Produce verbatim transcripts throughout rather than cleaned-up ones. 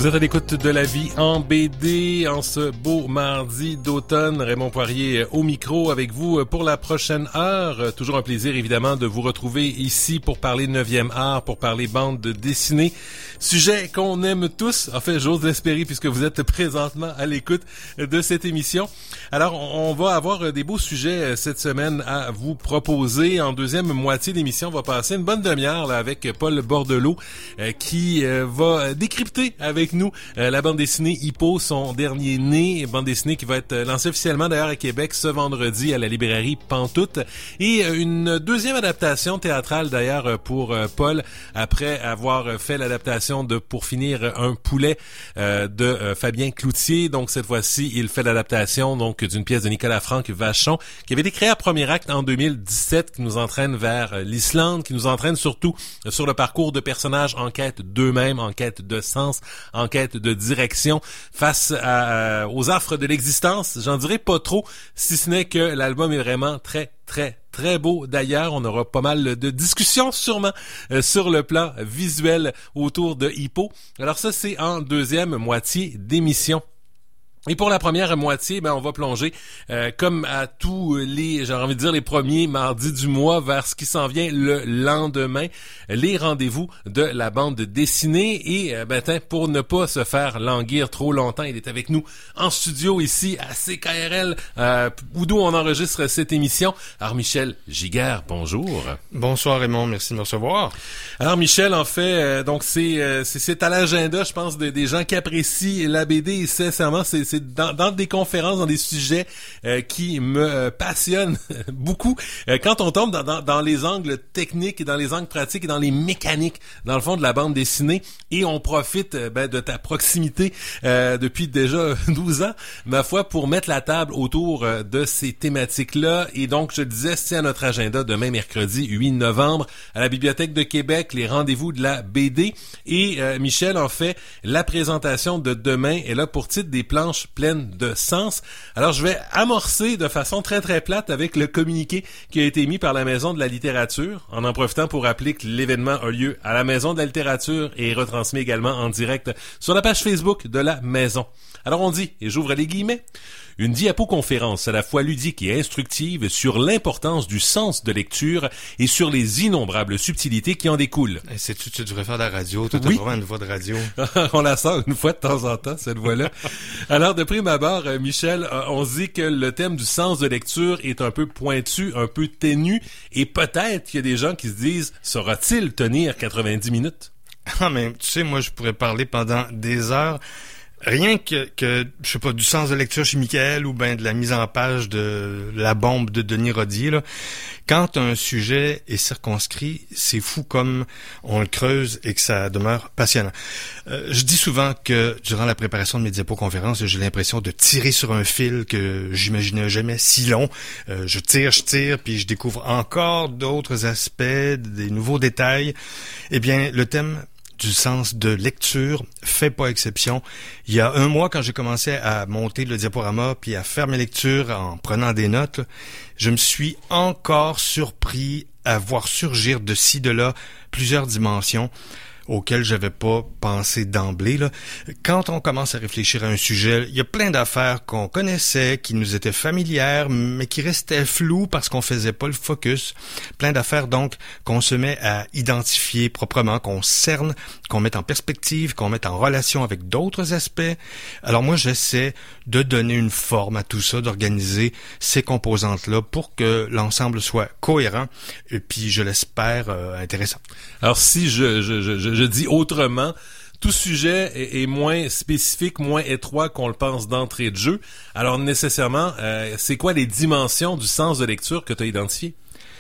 Vous êtes à l'écoute de La Vie en B D en ce beau mardi d'automne. Raymond Poirier au micro avec vous pour la prochaine heure. Toujours un plaisir évidemment de vous retrouver ici pour parler neuvième art, pour parler bande dessinée. Sujet qu'on aime tous. En fait, j'ose l'espérer puisque vous êtes présentement à l'écoute de cette émission. Alors, on va avoir des beaux sujets cette semaine à vous proposer. En deuxième moitié d'émission, on va passer une bonne demi-heure là, avec Paul Bordelot euh, qui euh, va décrypter avec Avec nous, euh, la bande dessinée Hippo, son dernier né, bande dessinée qui va être lancée officiellement d'ailleurs à Québec ce vendredi à la librairie Pantoute. Et euh, une deuxième adaptation théâtrale d'ailleurs pour euh, Paul, après avoir fait l'adaptation de Pour finir un poulet euh, de euh, Fabien Cloutier. Donc cette fois-ci, il fait l'adaptation donc d'une pièce de Nicolas-Franck Vachon qui avait été créée à premier acte en deux mille dix-sept, qui nous entraîne vers euh, l'Islande, qui nous entraîne surtout euh, sur le parcours de personnages en quête d'eux-mêmes, en quête de sens, en quête de direction face à, à, aux affres de l'existence. J'en dirais pas trop, si ce n'est que l'album est vraiment très, très, très beau. D'ailleurs, on aura pas mal de discussions sûrement euh, sur le plan visuel autour de Hippo. Alors ça, c'est en deuxième moitié d'émission. Et pour la première moitié, ben on va plonger, euh, comme à tous les, j'ai envie de dire les premiers mardis du mois, vers ce qui s'en vient le lendemain, les rendez-vous de la bande dessinée. Et euh, ben pour ne pas se faire languir trop longtemps, il est avec nous en studio ici à C K R L, euh, d'où on enregistre cette émission. Alors Michel Giguère, bonjour. Bonsoir Raymond, merci de me recevoir. Alors Michel, en fait, euh, donc c'est, euh, c'est c'est à l'agenda, je pense, de, des gens qui apprécient la B D. Et sincèrement, c'est c'est dans, dans des conférences, dans des sujets euh, qui me euh, passionnent beaucoup. Euh, quand on tombe dans, dans, dans les angles techniques et dans les angles pratiques et dans les mécaniques, dans le fond de la bande dessinée, et on profite euh, ben, de ta proximité euh, depuis déjà douze ans, ma foi, pour mettre la table autour euh, de ces thématiques-là. Et donc, je le disais, c'est à notre agenda demain, mercredi huit novembre, à la Bibliothèque de Québec, les rendez-vous de la B D. Et euh, Michel, en fait, la présentation de demain est là pour titre des planches pleine de sens. Alors, je vais amorcer de façon très, très plate avec le communiqué qui a été émis par la Maison de la littérature, en en profitant pour rappeler que l'événement a lieu à la Maison de la littérature et est retransmis également en direct sur la page Facebook de la Maison. Alors, on dit, et j'ouvre les guillemets, une diapo-conférence à la fois ludique et instructive sur l'importance du sens de lecture et sur les innombrables subtilités qui en découlent. Et sais-tu, tu devrais faire de la radio, toi, oui. T'as vraiment une voix de radio. On la sort une fois de temps en temps, cette voix-là. Alors, de prime abord, Michel, on se dit que le thème du sens de lecture est un peu pointu, un peu ténu, et peut-être qu'il y a des gens qui se disent, saura-t-il tenir quatre-vingt-dix minutes? Ah, mais tu sais, moi, je pourrais parler pendant des heures. Rien que, que, je sais pas, du sens de lecture chez Michael ou ben de la mise en page de La bombe de Denis Rodier, là. Quand un sujet est circonscrit, c'est fou comme on le creuse et que ça demeure passionnant. Euh, je dis souvent que durant la préparation de mes diapo-conférences, j'ai l'impression de tirer sur un fil que j'imaginais jamais si long. Euh, je tire, je tire, puis je découvre encore d'autres aspects, des nouveaux détails. Eh bien, le thème du sens de lecture fait pas exception. Il y a un mois, quand j'ai commencé à monter le diaporama puis à faire mes lectures en prenant des notes, je me suis encore surpris à voir surgir de ci, de là plusieurs dimensions auxquelles j'avais pas pensé d'emblée, là. Quand on commence à réfléchir à un sujet, il y a plein d'affaires qu'on connaissait, qui nous étaient familières, mais qui restaient floues parce qu'on faisait pas le focus. Plein d'affaires, donc, qu'on se met à identifier proprement, qu'on cerne, qu'on mette en perspective, qu'on mette en relation avec d'autres aspects. Alors moi, j'essaie de donner une forme à tout ça, d'organiser ces composantes-là pour que l'ensemble soit cohérent et puis, je l'espère, euh, intéressant. Alors, si je, je, je, je dis autrement, tout sujet est, est moins spécifique, moins étroit qu'on le pense d'entrée de jeu. Alors, nécessairement, euh, c'est quoi les dimensions du sens de lecture que tu as identifié?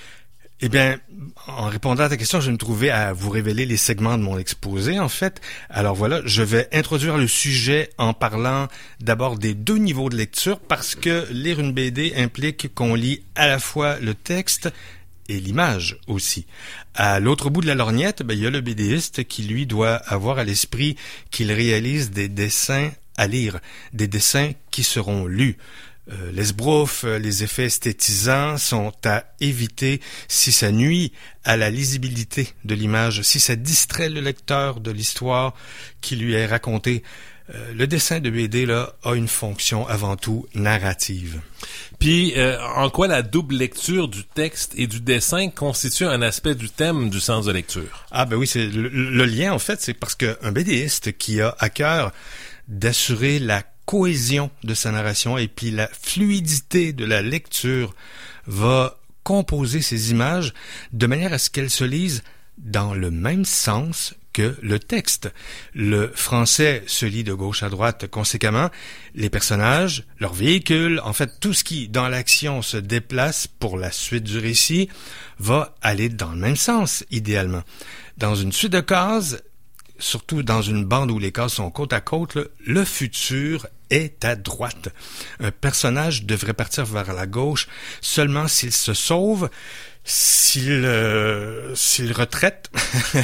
Eh bien, en répondant à ta question, je vais me trouver à vous révéler les segments de mon exposé, en fait. Alors voilà, je vais introduire le sujet en parlant d'abord des deux niveaux de lecture, parce que lire une B D implique qu'on lit à la fois le texte et l'image aussi. À l'autre bout de la lorgnette, ben, il y a le BDiste qui, lui, doit avoir à l'esprit qu'il réalise des dessins à lire, des dessins qui seront lus. Euh, l'esbrouf, les effets esthétisants sont à éviter si ça nuit à la lisibilité de l'image, si ça distrait le lecteur de l'histoire qui lui est racontée. Euh, le dessin de B D là a une fonction avant tout narrative. Puis, euh, en quoi la double lecture du texte et du dessin constitue un aspect du thème du sens de lecture? Ah ben oui, c'est le, le lien en fait, c'est parce qu'un BDiste qui a à cœur d'assurer la cohésion de sa narration et puis la fluidité de la lecture va composer ces images de manière à ce qu'elles se lisent dans le même sens que le texte. Le français se lit de gauche à droite conséquemment. Les personnages, leurs véhicules, en fait tout ce qui dans l'action se déplace pour la suite du récit va aller dans le même sens idéalement. Dans une suite de cases, surtout dans une bande où les cases sont côte à côte, là, le futur est à droite. Un personnage devrait partir vers la gauche seulement s'il se sauve, s'il euh, s'il retraite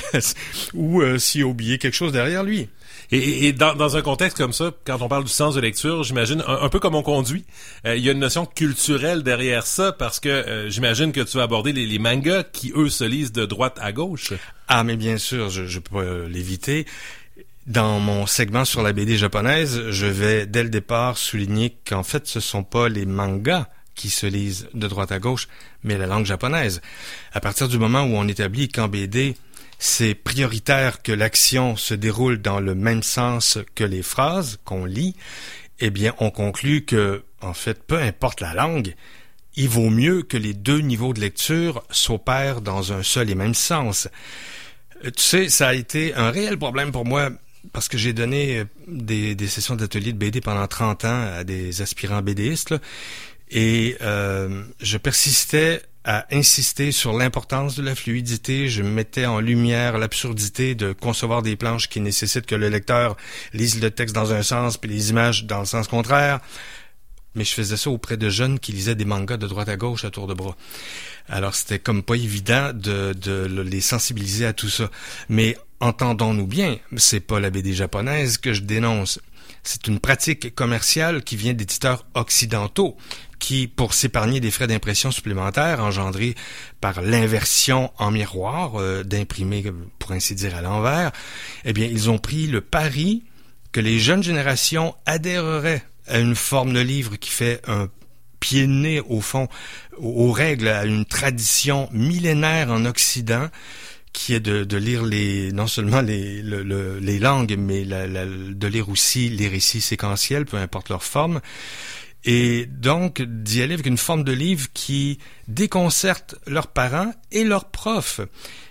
ou euh, s'il a oublié quelque chose derrière lui. Et, et dans, dans un contexte comme ça, quand on parle du sens de lecture, j'imagine, un, un peu comme on conduit, euh, il y a une notion culturelle derrière ça, parce que euh, j'imagine que tu vas aborder les, les mangas qui, eux, se lisent de droite à gauche. Ah, mais bien sûr, je ne peux pas euh, l'éviter. Dans mon segment sur la B D japonaise, je vais, dès le départ, souligner qu'en fait, ce sont pas les mangas qui se lisent de droite à gauche, mais la langue japonaise. À partir du moment où on établit qu'en B D, c'est prioritaire que l'action se déroule dans le même sens que les phrases qu'on lit, eh bien, on conclut que, en fait, peu importe la langue, il vaut mieux que les deux niveaux de lecture s'opèrent dans un seul et même sens. Tu sais, ça a été un réel problème pour moi parce que j'ai donné des, des sessions d'atelier de B D pendant trente ans à des aspirants BDistes, là, et euh, je persistais à insister sur l'importance de la fluidité. Je mettais en lumière l'absurdité de concevoir des planches qui nécessitent que le lecteur lise le texte dans un sens puis les images dans le sens contraire. Mais je faisais ça auprès de jeunes qui lisaient des mangas de droite à gauche à tour de bras. Alors c'était comme pas évident de, de les sensibiliser à tout ça. Mais entendons-nous bien, c'est pas la B D japonaise que je dénonce. C'est une pratique commerciale qui vient d'éditeurs occidentaux qui, pour s'épargner des frais d'impression supplémentaires engendrés par l'inversion en miroir euh, d'imprimer, pour ainsi dire, à l'envers, eh bien, ils ont pris le pari que les jeunes générations adhéreraient à une forme de livre qui fait un pied de nez, au fond, aux règles, à une tradition millénaire en Occident, qui est de, de lire les non seulement les, le, le, les langues, mais la, la, de lire aussi les récits séquentiels, peu importe leur forme. Et donc, d'y aller avec une forme de livre qui déconcerte leurs parents et leurs profs.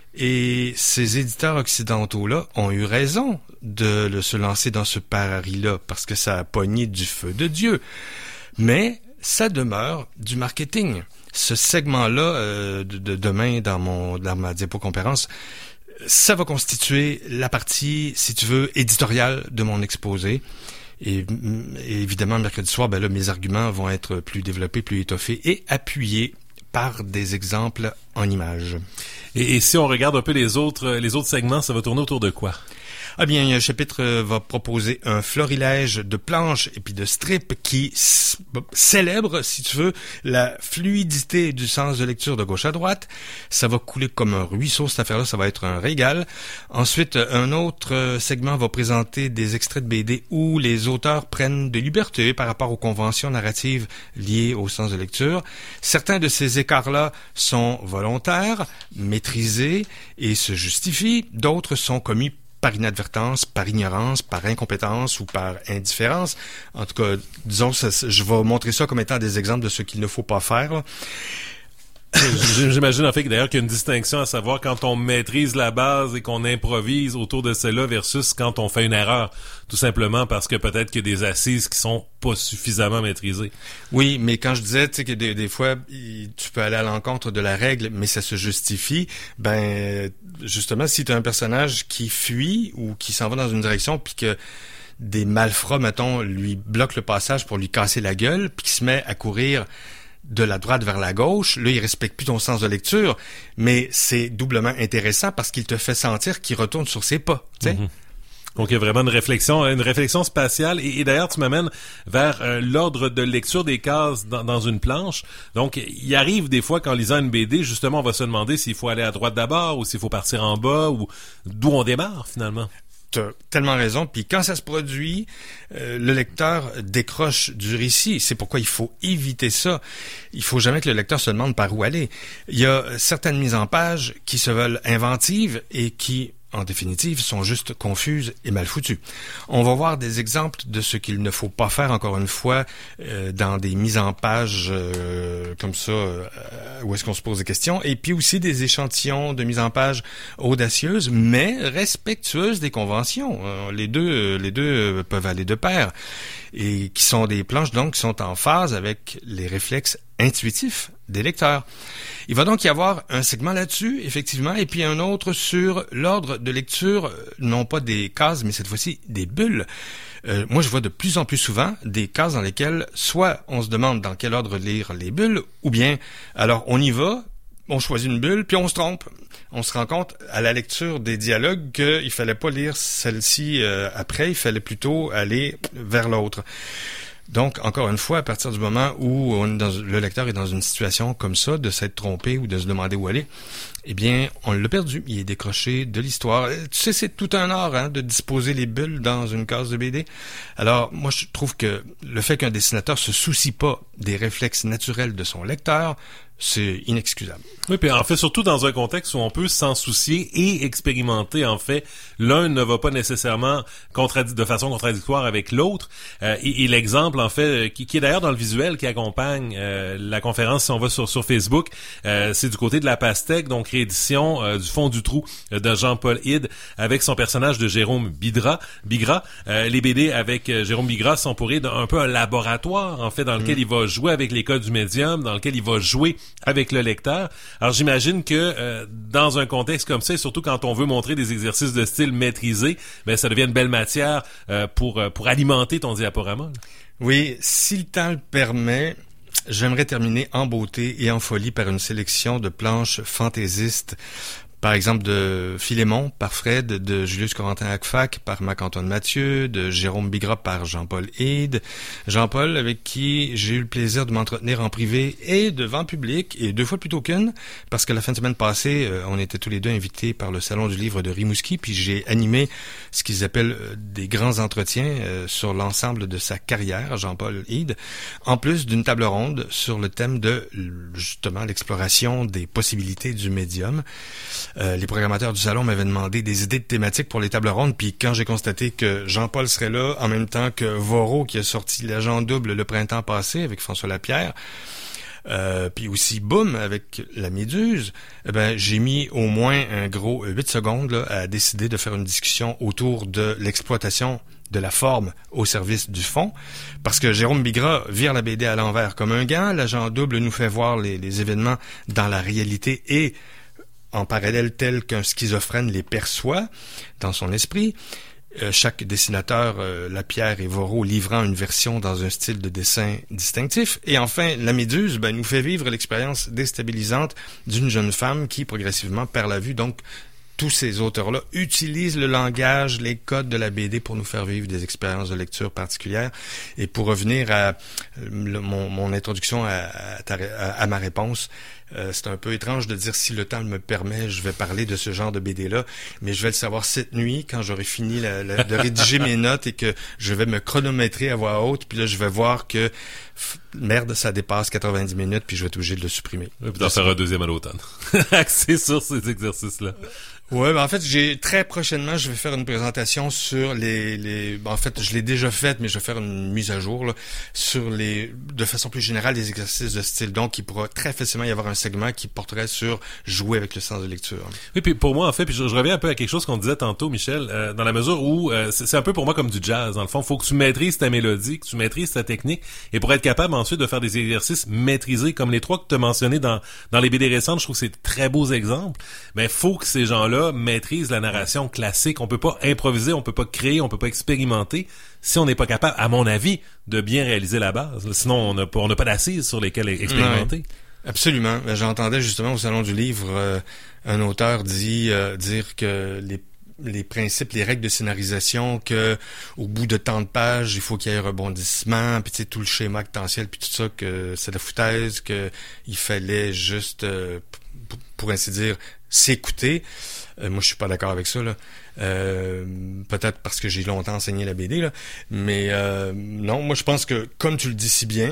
Et ces éditeurs occidentaux-là ont eu raison de, de se lancer dans ce pari-là, parce que ça a pogné du feu de Dieu. Mais ça demeure du marketing. Ce segment-là, euh, de, de demain, dans mon dans ma diapo-conférence, ça va constituer la partie, si tu veux, éditoriale de mon exposé. Et, et évidemment, mercredi soir, ben là, mes arguments vont être plus développés, plus étoffés et appuyés par des exemples en images. Et, et si on regarde un peu les autres, les autres segments, ça va tourner autour de quoi? Ah bien, un chapitre va proposer un florilège de planches et puis de strips qui c- célèbre, si tu veux, la fluidité du sens de lecture de gauche à droite. Ça va couler comme un ruisseau, cette affaire-là, ça va être un régal. Ensuite, un autre segment va présenter des extraits de B D où les auteurs prennent de liberté par rapport aux conventions narratives liées au sens de lecture. Certains de ces écarts-là sont volontaires, maîtrisés et se justifient. D'autres sont commis par inadvertance, par ignorance, par incompétence ou par indifférence. En tout cas, disons, ça, je vais montrer ça comme étant des exemples de ce qu'il ne faut pas faire, là. J'imagine en fait que d'ailleurs qu'il y a une distinction à savoir quand on maîtrise la base et qu'on improvise autour de cela versus quand on fait une erreur, tout simplement parce que peut-être qu'il y a des assises qui sont pas suffisamment maîtrisées. Oui, mais quand je disais, tu sais, que des, des fois, tu peux aller à l'encontre de la règle, mais ça se justifie, ben, justement, si tu as un personnage qui fuit ou qui s'en va dans une direction puis que des malfrats, mettons, lui bloquent le passage pour lui casser la gueule puis qu'il se met à courir de la droite vers la gauche, là, il respecte plus ton sens de lecture, mais c'est doublement intéressant parce qu'il te fait sentir qu'il retourne sur ses pas, tu sais. Mm-hmm. Donc, il y a vraiment une réflexion, une réflexion spatiale. Et, et d'ailleurs, tu m'amènes vers euh, l'ordre de lecture des cases dans, dans une planche. Donc, il arrive des fois qu'en lisant une B D, justement, on va se demander s'il faut aller à droite d'abord ou s'il faut partir en bas ou d'où on démarre, finalement. T'as tellement raison. Puis quand ça se produit, euh, le lecteur décroche du récit. C'est pourquoi il faut éviter ça. Il faut jamais que le lecteur se demande par où aller. Il y a certaines mises en page qui se veulent inventives et qui, en définitive, sont juste confuses et mal foutues. On va voir des exemples de ce qu'il ne faut pas faire, encore une fois, euh, dans des mises en page euh, comme ça, euh, où est-ce qu'on se pose des questions, et puis aussi des échantillons de mise en page audacieuses, mais respectueuses des conventions. Euh, les deux, les deux peuvent aller de pair, et qui sont des planches, donc, qui sont en phase avec les réflexes intuitifs des lecteurs. Il va donc y avoir un segment là-dessus, effectivement, et puis un autre sur l'ordre de lecture, non pas des cases, mais cette fois-ci des bulles. Euh, moi, je vois de plus en plus souvent des cases dans lesquelles soit on se demande dans quel ordre lire les bulles, ou bien, alors on y va, on choisit une bulle, puis on se trompe. On se rend compte à la lecture des dialogues qu'il fallait pas lire celle-ci euh, après, il fallait plutôt aller vers l'autre. Donc, encore une fois, à partir du moment où on est dans, le lecteur est dans une situation comme ça, de s'être trompé ou de se demander où aller, eh bien, on l'a perdu. Il est décroché de l'histoire. Tu sais, c'est tout un art, hein, de disposer les bulles dans une case de B D. Alors, moi, je trouve que le fait qu'un dessinateur se soucie pas des réflexes naturels de son lecteur, c'est inexcusable. Oui, puis en fait, surtout dans un contexte où on peut s'en soucier et expérimenter, en fait, l'un ne va pas nécessairement contradi- de façon contradictoire avec l'autre. Euh, et, et l'exemple, en fait, qui, qui est d'ailleurs dans le visuel qui accompagne euh, la conférence, si on va sur, sur Facebook, euh, c'est du côté de la pastèque, donc réédition euh, du fond du trou euh, de Jean-Paul Hide avec son personnage de Jérôme Bidra, Bigra. Euh, les B D avec euh, Jérôme Bigra sont pour Hide un peu un laboratoire, en fait, dans lequel mmh. il va jouer avec les codes du médium, dans lequel il va jouer avec le lecteur. Alors j'imagine que euh, dans un contexte comme ça, et surtout quand on veut montrer des exercices de style maîtrisés, ben ça devient une belle matière euh, pour euh, pour alimenter ton diaporama. Là. Oui, si le temps le permet, j'aimerais terminer en beauté et en folie par une sélection de planches fantaisistes. Par exemple, de Philémon par Fred, de Julius Corentin Hacfac par Marc-Antoine Mathieu, de Jérôme Bigra par Jean-Paul Hide. Jean-Paul, avec qui j'ai eu le plaisir de m'entretenir en privé et devant public, et deux fois plutôt qu'une, parce que la fin de semaine passée, euh, on était tous les deux invités par le Salon du Livre de Rimouski, puis j'ai animé ce qu'ils appellent euh, des grands entretiens euh, sur l'ensemble de sa carrière, Jean-Paul Hide, en plus d'une table ronde sur le thème de, justement, l'exploration des possibilités du médium. Euh, les programmateurs du salon m'avaient demandé des idées de thématiques pour les tables rondes, puis quand j'ai constaté que Jean-Paul serait là, en même temps que Voro, qui a sorti L'Agent double le printemps passé avec François Lapierre, euh, puis aussi Boom avec La Méduse, eh ben, j'ai mis au moins un gros huit secondes là, à décider de faire une discussion autour de l'exploitation de la forme au service du fond, parce que Jérôme Bigra vire la B D à l'envers comme un gant, L'Agent double nous fait voir les, les événements dans la réalité et en parallèle tel qu'un schizophrène les perçoit dans son esprit. Euh, chaque dessinateur, euh, Lapierre et Voro, livrant une version dans un style de dessin distinctif. Et enfin, La Méduse ben, nous fait vivre l'expérience déstabilisante d'une jeune femme qui progressivement perd la vue. Donc, tous ces auteurs-là utilisent le langage, les codes de la B D pour nous faire vivre des expériences de lecture particulières. Et pour revenir à le, mon, mon introduction à, à, ta, à, à ma réponse, euh, c'est un peu étrange de dire si le temps me permet, je vais parler de ce genre de B D-là, mais je vais le savoir cette nuit quand j'aurai fini la, la, de rédiger mes notes et que je vais me chronométrer à voix haute, puis là je vais voir que f- merde, ça dépasse quatre-vingt-dix minutes, puis je vais être obligé de le supprimer. Et puis d'en faire un deuxième à l'automne. Axé sur ces exercices-là. Ouais, ben en fait, j'ai très prochainement, je vais faire une présentation sur les, les, ben en fait, je l'ai déjà faite, mais je vais faire une mise à jour là, sur les, de façon plus générale, les exercices de style. Donc, il pourra très facilement y avoir un segment qui porterait sur jouer avec le sens de lecture. Oui, puis pour moi, en fait, puis je, je reviens un peu à quelque chose qu'on disait tantôt, Michel, euh, dans la mesure où euh, c'est, c'est un peu pour moi comme du jazz. Dans le fond, faut que tu maîtrises ta mélodie, que tu maîtrises ta technique, et pour être capable ensuite de faire des exercices maîtrisés, comme les trois que tu as mentionnés dans dans les B D récentes, je trouve que c'est de très beaux exemples. Mais faut que ces gens-là maîtrise la narration classique. On peut pas improviser, on peut pas créer, on peut pas expérimenter si on n'est pas capable, à mon avis, de bien réaliser la base. Sinon, on n'a pas, on n'a pas d'assises sur lesquelles expérimenter. Ouais, absolument. J'entendais justement au Salon du Livre euh, un auteur dit euh, dire que les les principes, les règles de scénarisation, que au bout de tant de pages, il faut qu'il y ait un rebondissement, puis tu sais, tout le schéma actantiel, puis tout ça, que c'est de la foutaise, que il fallait juste, euh, p- pour ainsi dire, s'écouter. Euh, moi, je suis pas d'accord avec ça, là. Euh, peut-être parce que j'ai longtemps enseigné la B D, là. Mais euh, non, moi, je pense que, comme tu le dis si bien,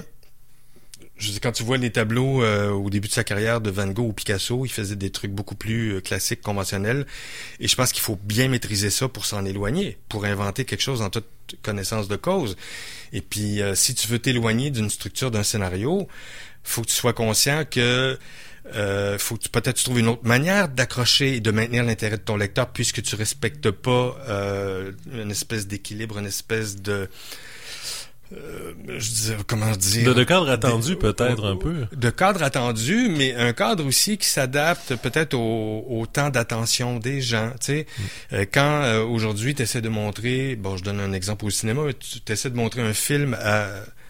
je dis, quand tu vois les tableaux euh, au début de sa carrière de Van Gogh ou Picasso, il faisait des trucs beaucoup plus euh, classiques, conventionnels. Et je pense qu'il faut bien maîtriser ça pour s'en éloigner, pour inventer quelque chose en toute connaissance de cause. Et puis, euh, si tu veux t'éloigner d'une structure d'un scénario, faut que tu sois conscient que euh, faut que tu, peut-être tu trouves une autre manière d'accrocher et de maintenir l'intérêt de ton lecteur, puisque tu respectes pas euh, une espèce d'équilibre, une espèce de Euh, je disais, comment dire... De, de cadre attendu, des, peut-être, au, un peu. De cadre attendu, mais un cadre aussi qui s'adapte peut-être au, au temps d'attention des gens, tu sais. Mm. Euh, quand, euh, aujourd'hui, tu essaies de montrer... Bon, je donne un exemple au cinéma, tu essaies de montrer un film à,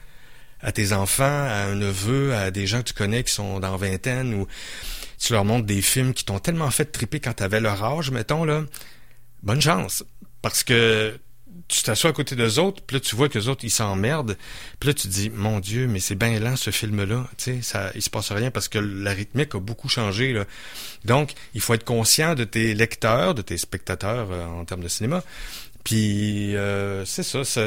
à tes enfants, à un neveu, à des gens que tu connais qui sont dans vingtaine, ou tu leur montres des films qui t'ont tellement fait triper quand t'avais leur âge, mettons, là. Bonne chance. Parce que tu t'assois à côté d'eux autres, puis là, tu vois qu'eux autres, ils s'emmerdent. Puis là, tu te dis, mon Dieu, mais c'est bien lent, ce film-là. Tu sais, ça, il se passe rien parce que la rythmique a beaucoup changé, là. Donc, il faut être conscient de tes lecteurs, de tes spectateurs euh, en termes de cinéma. Puis, euh, c'est ça. ça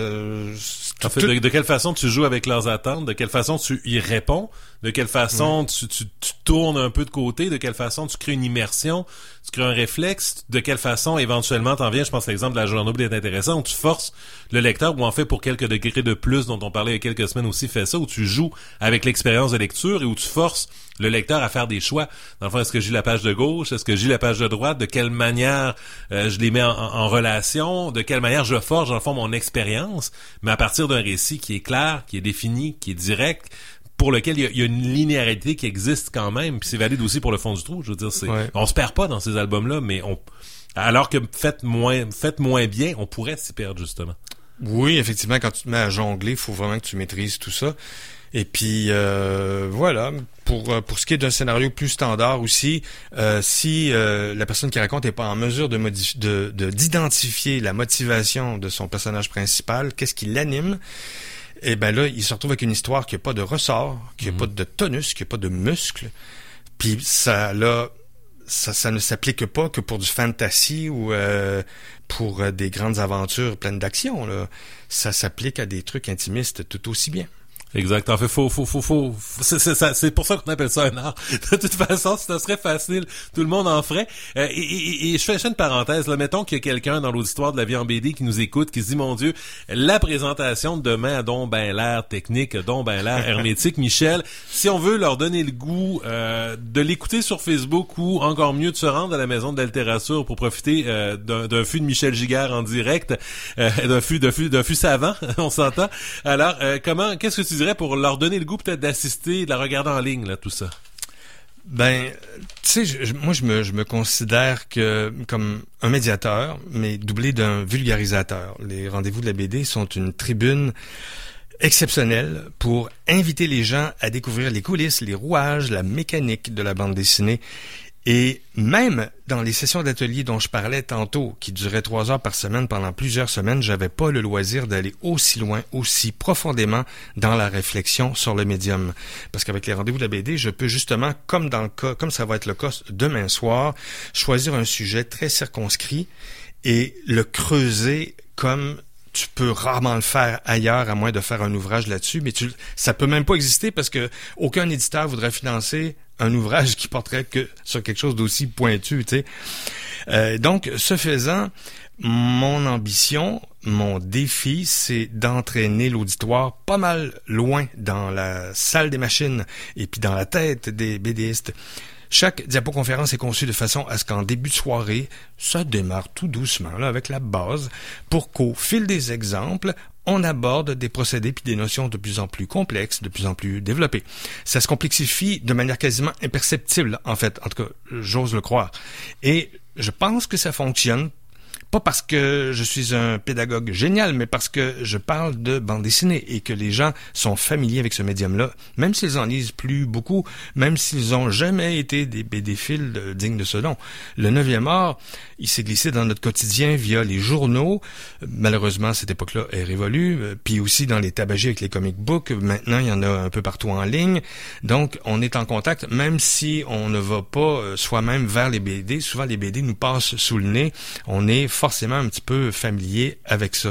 en fait, tout... de, de quelle façon tu joues avec leurs attentes, de quelle façon tu y réponds, de quelle façon mmh. tu, tu, tu tournes un peu de côté, de quelle façon tu crées une immersion, tu crées un réflexe, de quelle façon éventuellement t'en viens, je pense l'exemple de la journée est intéressant, où tu forces le lecteur, ou en fait pour quelques degrés de plus dont on parlait il y a quelques semaines aussi, fait ça, où tu joues avec l'expérience de lecture et où tu forces le lecteur à faire des choix. Dans le fond, est-ce que j'ai la page de gauche, est-ce que j'ai la page de droite, de quelle manière euh, je les mets en, en, en relation, de quelle manière je forge dans le fond mon expérience, mais à partir d'un récit qui est clair, qui est défini, qui est direct, pour lequel il y, a, il y a une linéarité qui existe quand même, puis c'est valide aussi pour le fond du trou. Je veux dire, c'est, ouais. on se perd pas dans ces albums-là, mais on, alors que faites moins, faites moins bien, on pourrait s'y perdre justement. Oui, effectivement, quand tu te mets à jongler, il faut vraiment que tu maîtrises tout ça. Et puis euh, voilà, pour pour ce qui est d'un scénario plus standard aussi, euh, si euh, la personne qui raconte n'est pas en mesure de, modif- de, de d'identifier la motivation de son personnage principal, qu'est-ce qui l'anime, et ben là, il se retrouve avec une histoire qui n'a pas de ressort, qui n'a mmh. pas de tonus, qui n'a pas de muscle. Puis ça, là, ça, ça ne s'applique pas que pour du fantasy ou euh, pour euh, des grandes aventures pleines d'action, là. Ça s'applique à des trucs intimistes tout aussi bien. Exact. En fait, faut, faut, faut, faut, c'est, c'est, ça, c'est pour ça qu'on appelle ça un art. De toute façon, si ça serait facile, tout le monde en ferait. Euh, et, et, et je fais une parenthèse, là. Mettons qu'il y a quelqu'un dans l'auditoire de La Vie en B D qui nous écoute, qui se dit, mon Dieu, la présentation de demain a donc ben l'air technique, a donc ben l'air hermétique. Michel, si on veut leur donner le goût, euh, de l'écouter sur Facebook ou encore mieux de se rendre à la maison de l'Altérature pour profiter, euh, d'un, d'un fût de Michel Giguère en direct, euh, d'un fût, d'un fût, d'un fût savant, on s'entend. Alors, euh, comment, qu'est-ce que tu dirais pour leur donner le goût peut-être d'assister, de la regarder en ligne, là, tout ça? Ben, tu sais, je, moi, je me, je me considère que comme un médiateur, mais doublé d'un vulgarisateur. Les rendez-vous de la B D sont une tribune exceptionnelle pour inviter les gens à découvrir les coulisses, les rouages, la mécanique de la bande dessinée. Et même dans les sessions d'atelier dont je parlais tantôt, qui duraient trois heures par semaine pendant plusieurs semaines, j'avais pas le loisir d'aller aussi loin, aussi profondément dans la réflexion sur le médium. Parce qu'avec les rendez-vous de la B D, je peux justement, comme dans le cas, comme ça va être le cas demain soir, choisir un sujet très circonscrit et le creuser comme tu peux rarement le faire ailleurs, à moins de faire un ouvrage là-dessus, mais tu, ça peut même pas exister parce que aucun éditeur voudrait financer un ouvrage qui porterait que sur quelque chose d'aussi pointu, tu sais. Euh, donc, ce faisant, mon ambition, mon défi, c'est d'entraîner l'auditoire pas mal loin dans la salle des machines et puis dans la tête des BDistes. Chaque diapoconférence est conçue de façon à ce qu'en début de soirée, ça démarre tout doucement là, avec la base, pour qu'au fil des exemples, on aborde des procédés puis des notions de plus en plus complexes, de plus en plus développées. Ça se complexifie de manière quasiment imperceptible, en fait. En tout cas, j'ose le croire. Et je pense que ça fonctionne Pas parce que je suis un pédagogue génial, mais parce que je parle de bande dessinée et que les gens sont familiers avec ce médium-là, même s'ils en lisent plus beaucoup, même s'ils ont jamais été des B D-philes euh, dignes de ce nom. Le neuvième art, il s'est glissé dans notre quotidien via les journaux. Malheureusement, cette époque-là est révolue. Puis aussi dans les tabagies avec les comic books. Maintenant, il y en a un peu partout en ligne. Donc, on est en contact, même si on ne va pas soi-même vers les B D. Souvent, les B D nous passent sous le nez. On est forcément un petit peu familier avec ça.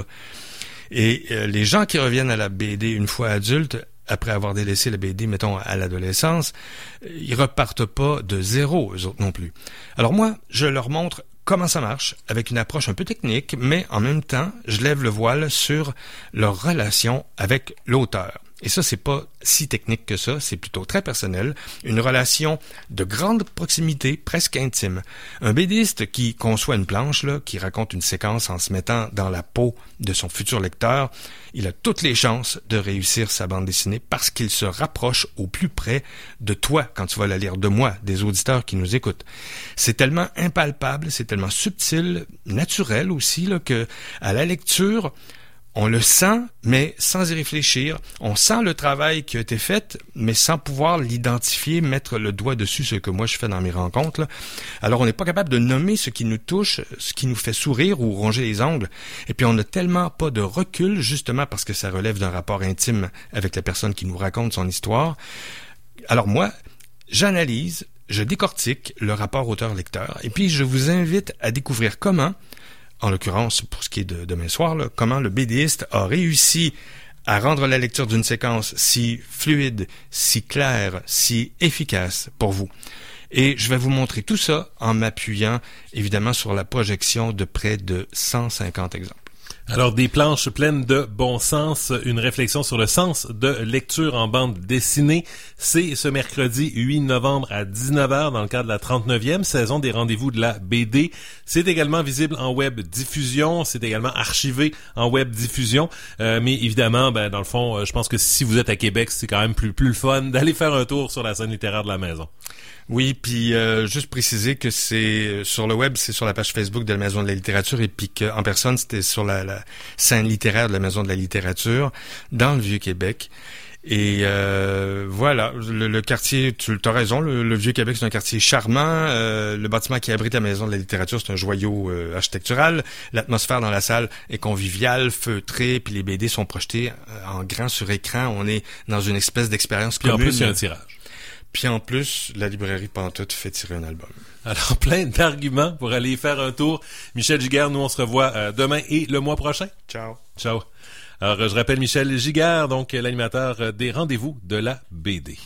Et euh, les gens qui reviennent à la B D une fois adultes, après avoir délaissé la B D, mettons, à l'adolescence, ils repartent pas de zéro, eux autres non plus. Alors moi, je leur montre comment ça marche, avec une approche un peu technique, mais en même temps, je lève le voile sur leur relation avec l'auteur. Et ça, c'est pas si technique que ça, c'est plutôt très personnel. Une relation de grande proximité, presque intime. Un BDiste qui conçoit une planche, là, qui raconte une séquence en se mettant dans la peau de son futur lecteur, il a toutes les chances de réussir sa bande dessinée parce qu'il se rapproche au plus près de toi quand tu vas la lire, de moi, des auditeurs qui nous écoutent. C'est tellement impalpable, c'est tellement subtil, naturel aussi, là, que à la lecture, on le sent, mais sans y réfléchir. On sent le travail qui a été fait, mais sans pouvoir l'identifier, mettre le doigt dessus, ce que moi je fais dans mes rencontres, là. Alors on n'est pas capable de nommer ce qui nous touche, ce qui nous fait sourire ou ronger les ongles. Et puis on n'a tellement pas de recul, justement parce que ça relève d'un rapport intime avec la personne qui nous raconte son histoire. Alors moi, j'analyse, je décortique le rapport auteur-lecteur, et puis je vous invite à découvrir comment, en l'occurrence, pour ce qui est de demain soir, là, comment le BDiste a réussi à rendre la lecture d'une séquence si fluide, si claire, si efficace pour vous. Et je vais vous montrer tout ça en m'appuyant, évidemment, sur la projection de près de cent cinquante exemples. Alors, des planches pleines de bon sens, une réflexion sur le sens de lecture en bande dessinée. C'est ce mercredi huit novembre à dix-neuf heures dans le cadre de la trente-neuvième saison des rendez-vous de la B D. C'est également visible en web diffusion, c'est également archivé en web diffusion. Euh, mais évidemment, ben dans le fond, je pense que si vous êtes à Québec, c'est quand même plus plus le fun d'aller faire un tour sur la scène littéraire de la maison. Oui, puis euh, juste préciser que c'est sur le web, c'est sur la page Facebook de la Maison de la littérature, et puis qu'en personne, c'était sur la, la scène littéraire de la Maison de la littérature, dans le Vieux-Québec. Et euh, voilà, le, le quartier, tu as raison, le, le Vieux-Québec, c'est un quartier charmant. Euh, le bâtiment qui abrite la Maison de la littérature, c'est un joyau euh, architectural. L'atmosphère dans la salle est conviviale, feutrée, puis les B D sont projetés en grand sur écran. On est dans une espèce d'expérience puis commune. En plus, il y a un tirage. Puis en plus, la librairie Pantoute fait tirer un album. Alors, plein d'arguments pour aller faire un tour. Michel Giguère, nous, on se revoit euh, demain et le mois prochain. Ciao. Ciao. Alors, je rappelle Michel Giguère, donc l'animateur des rendez-vous de la B D.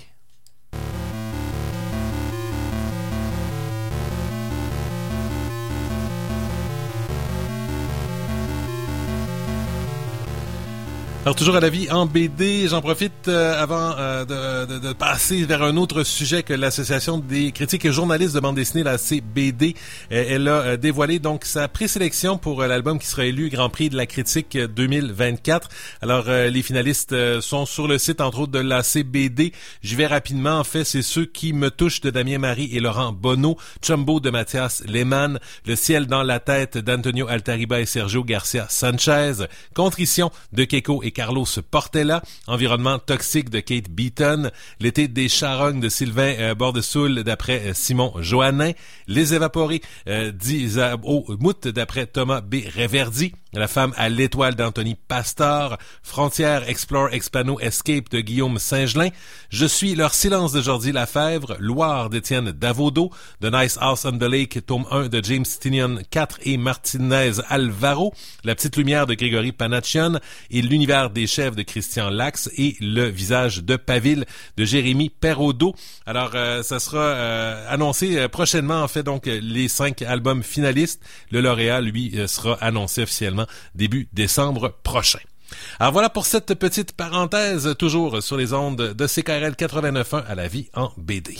Alors, toujours à la vie en B D, j'en profite euh, avant euh, de, de, de passer vers un autre sujet que l'Association des critiques et journalistes de bande dessinée, la C B D, euh, elle a euh, dévoilé donc sa présélection pour euh, l'album qui sera élu Grand Prix de la critique deux mille vingt-quatre. Alors, euh, les finalistes euh, sont sur le site, entre autres, de la C B D. J'y vais rapidement. En fait, c'est Ceux qui me touchent de Damien Marie et Laurent Bonneau, Chumbo de Mathias Lehmann, Le ciel dans la tête d'Antonio Altariba et Sergio Garcia Sanchez, Contrition de Keiko et Carlos Portela, Environnement toxique de Kate Beaton, L'été des charognes de Sylvain euh, Bordesoul d'après euh, Simon Johannin, Les évaporés euh, d'Isabeau Mout d'après Thomas B. Reverdy, La femme à l'étoile d'Anthony Pastor, Frontières, Explore, Expano, Escape de Guillaume Saint-Gelin, Je suis leur silence de Jordi Lafèvre, Loire d'Étienne Davodo, The Nice House on the Lake, tome un de James Tynion quatre et Martinez Alvaro, La petite lumière de Grégory Panaccion et L'univers des chefs de Christian Lax et Le visage de Paville de Jérémy Perraudot. Alors, euh, ça sera euh, annoncé euh, prochainement, en fait, donc les cinq albums finalistes. Le lauréat, lui, euh, sera annoncé officiellement début décembre prochain. Alors voilà pour cette petite parenthèse, toujours sur les ondes de C K R L quatre-vingt-neuf point un à la vie en B D.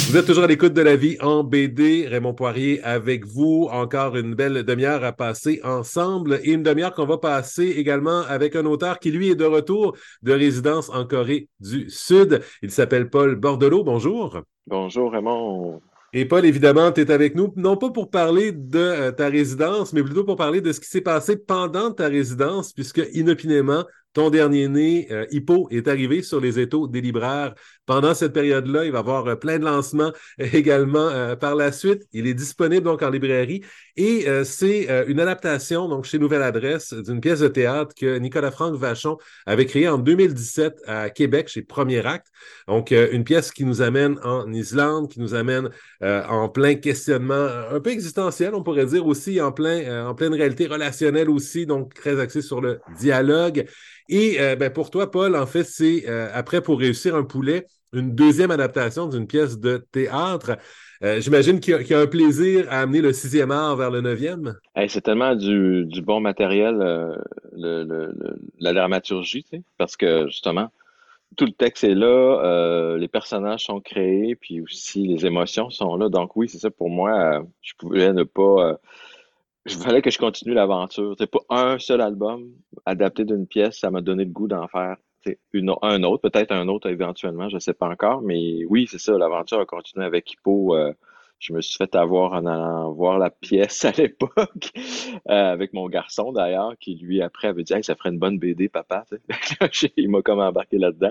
Vous êtes toujours à l'écoute de La Vie en B D. Raymond Poirier avec vous. Encore une belle demi-heure à passer ensemble et une demi-heure qu'on va passer également avec un auteur qui, lui, est de retour de résidence en Corée du Sud. Il s'appelle Paul Bordelot. Bonjour. Bonjour Raymond. Et Paul, évidemment, tu es avec nous, non pas pour parler de euh, ta résidence, mais plutôt pour parler de ce qui s'est passé pendant ta résidence, puisque inopinément, ton dernier né, euh, Hippo, est arrivé sur les étaux des libraires. Pendant cette période-là, il va y avoir euh, plein de lancements également euh, par la suite. Il est disponible donc en librairie et euh, c'est euh, une adaptation donc chez Nouvelle Adresse d'une pièce de théâtre que Nicolas-Franck Vachon avait créée en deux mille dix-sept à Québec chez Premier Acte. Donc, euh, une pièce qui nous amène en Islande, qui nous amène euh, en plein questionnement un peu existentiel, on pourrait dire aussi, en, plein, euh, en pleine réalité relationnelle aussi, donc très axé sur le dialogue. Et euh, ben, pour toi, Paul, en fait, c'est euh, après Pour réussir un poulet, une deuxième adaptation d'une pièce de théâtre. Euh, j'imagine qu'il y, a, qu'il y a un plaisir à amener le sixième art vers le neuvième. Hey, c'est tellement du, du bon matériel, euh, le, le- le- la dramaturgie, tu sais, parce que justement, tout le texte est là, euh, les personnages sont créés, puis aussi les émotions sont là. Donc oui, c'est ça pour moi. euh, je pouvais ne pas. Euh, il fallait que je continue l'aventure. C'est pas un seul album adapté d'une pièce, ça m'a donné le goût d'en faire. tu sais, Une, au- un autre, peut-être un autre éventuellement, je sais pas encore, mais oui, c'est ça, l'aventure a continué avec Hippo. euh, je me suis fait avoir en allant voir la pièce à l'époque, euh, avec mon garçon d'ailleurs, qui lui après avait dit hey, ça ferait une bonne B D, papa. tu sais. Il m'a comme embarqué là-dedans.